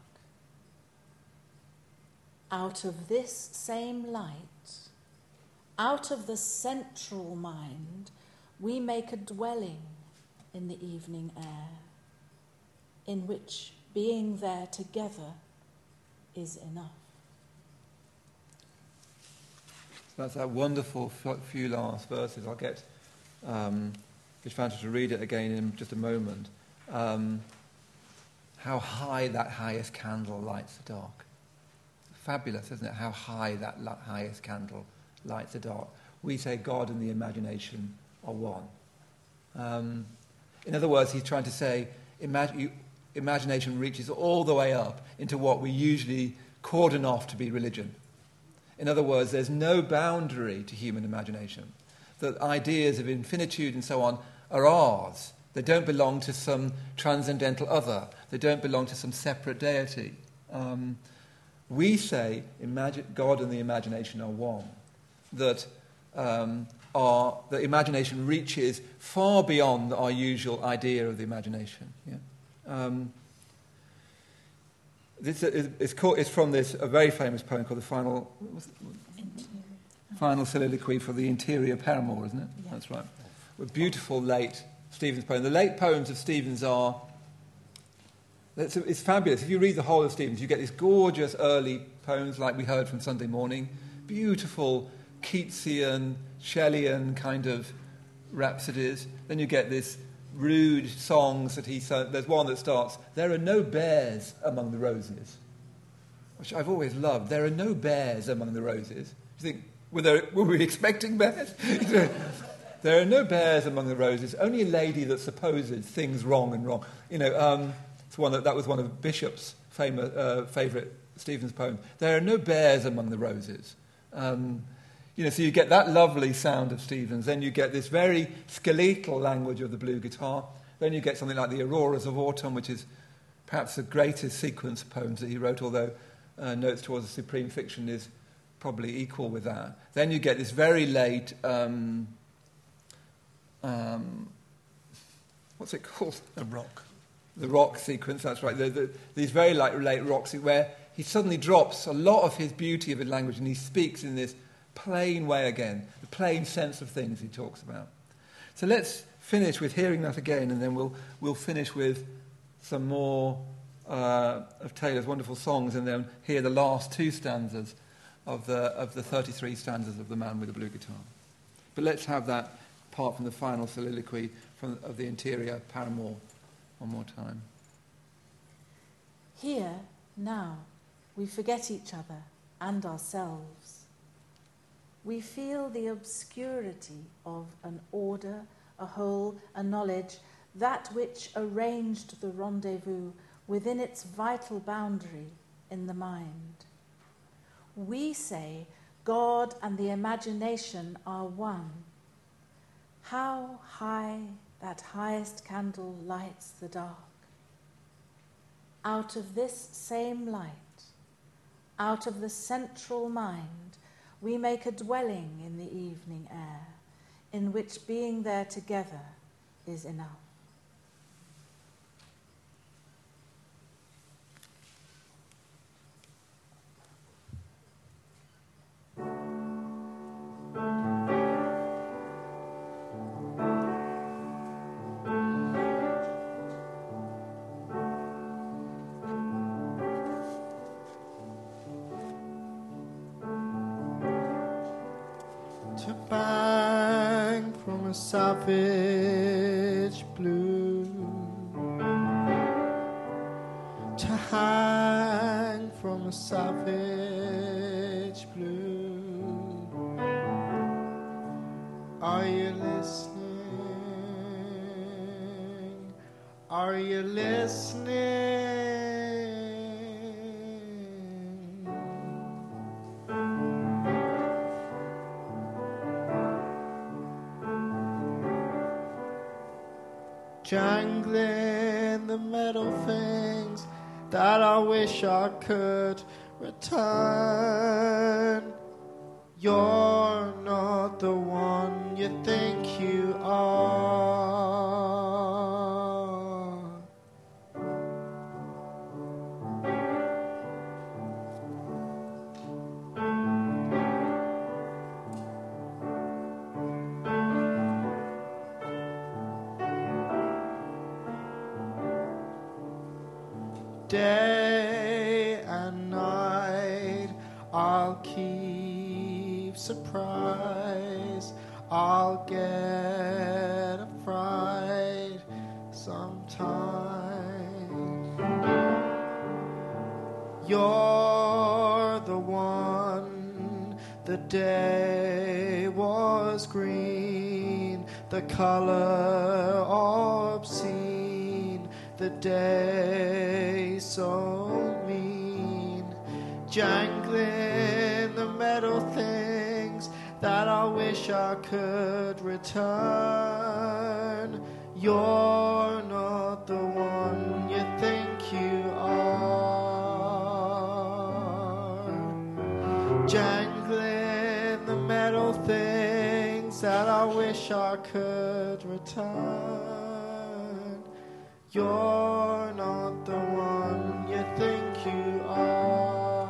Out of this same light, out of the central mind, we make a dwelling in the evening air, in which being there together is enough. That's that wonderful few last verses. I'll get Vishwanath to read it again in just a moment. How high that highest candle lights the dark. Fabulous, isn't it? How high that highest candle lights the dark. We say God and the imagination are one. In other words, he's trying to say imagination reaches all the way up into what we usually cordon off to be religion. In other words, there's no boundary to human imagination. That ideas of infinitude and so on are ours. They don't belong to some transcendental other. They don't belong to some separate deity. We say God and the imagination are one. That the imagination reaches far beyond our usual idea of the imagination. Yeah? It's from a very famous poem called the Final Soliloquy for the Interior Paramour, isn't it? Yeah. That's right. A beautiful late Stevens poem. The late poems of Stevens it's fabulous. If you read the whole of Stevens, you get these gorgeous early poems like we heard from Sunday morning, beautiful Keatsian, Shelleyan kind of rhapsodies. Then you get this rude songs that he sang. There's one that starts, "There are no bears among the roses," which I've always loved. There are no bears among the roses. You think, were we expecting bears? There are no bears among the roses, only a lady that supposes things wrong and wrong. That was one of Bishop's favourite Stevens poems. There are no bears among the roses. So you get that lovely sound of Stevens. Then you get this very skeletal language of the blue guitar. Then you get something like the Auroras of Autumn, which is perhaps the greatest sequence of poems that he wrote, although Notes Towards the Supreme Fiction is probably equal with that. Then you get this very late... what's it called? The rock. The rock sequence, that's right. These very late rocks where he suddenly drops a lot of his beauty of his language and he speaks in this plain way again, the plain sense of things he talks about. So let's finish with hearing that again, and then we'll finish with some more of Taylor's wonderful songs, and then hear the last two stanzas of the 33 stanzas of The Man with the Blue Guitar. But let's have that part from the final soliloquy of the Interior Paramour one more time. Here, now, we forget each other and ourselves. We feel the obscurity of an order, a whole, a knowledge, that which arranged the rendezvous within its vital boundary in the mind. We say God and the imagination are one. How high that highest candle lights the dark. Out of this same light, out of the central mind, we make a dwelling in the evening air, in which being there together is enough. To bang from a savage blue, to hang from a savage blue. Are you listening? Are you listening? jangling the metal things that I wish I could return. You're not the one you think you are. Day and night I'll keep surprise. I'll get a fright sometime. You're the one. The day was green, the color obscene, the day so mean, jangling the metal things that I wish I could return. You're not the one you think you are, jangling the metal things that I wish I could return. You're not the one you think you are.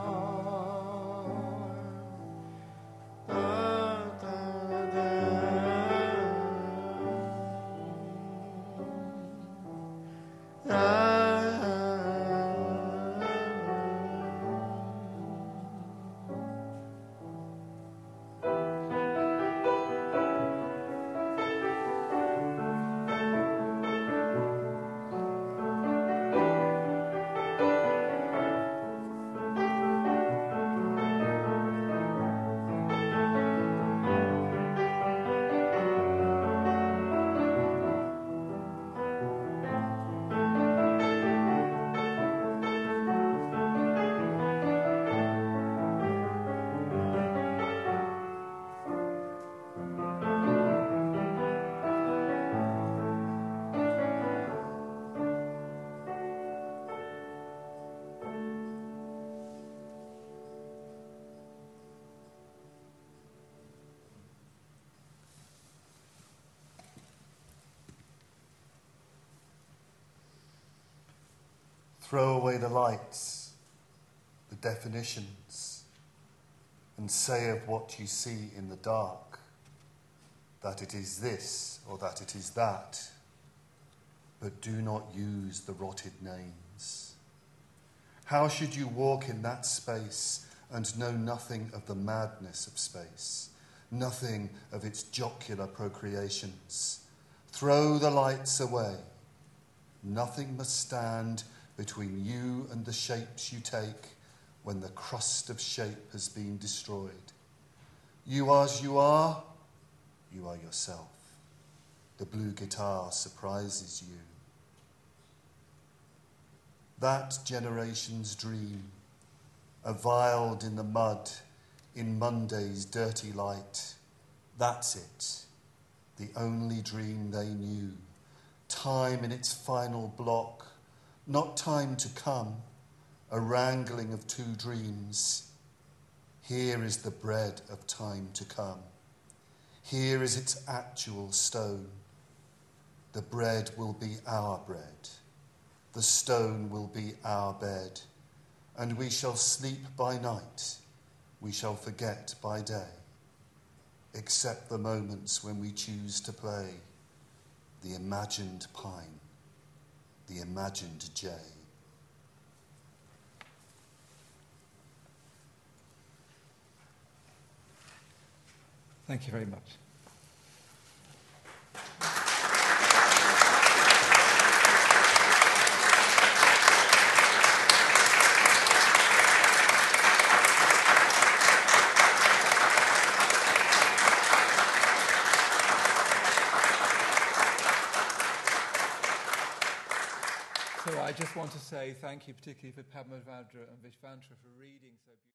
Throw away the lights, the definitions, and say of what you see in the dark that it is this or that it is that, but do not use the rotted names. How should you walk in that space and know nothing of the madness of space, nothing of its jocular procreations? Throw the lights away. Nothing must stand between you and the shapes you take when the crust of shape has been destroyed. You as you are yourself. The blue guitar surprises you. That generation's dream, aviled in the mud, in Monday's dirty light, that's it, the only dream they knew. Time in its final block, not time to come, a wrangling of two dreams. Here is the bread of time to come. Here is its actual stone. The bread will be our bread. The stone will be our bed. And we shall sleep by night. We shall forget by day. Except the moments when we choose to play the imagined pine, the imagined jay. Thank you very much. So I just want to say thank you particularly for Padma Vadra and Vishvantra for reading so beautifully.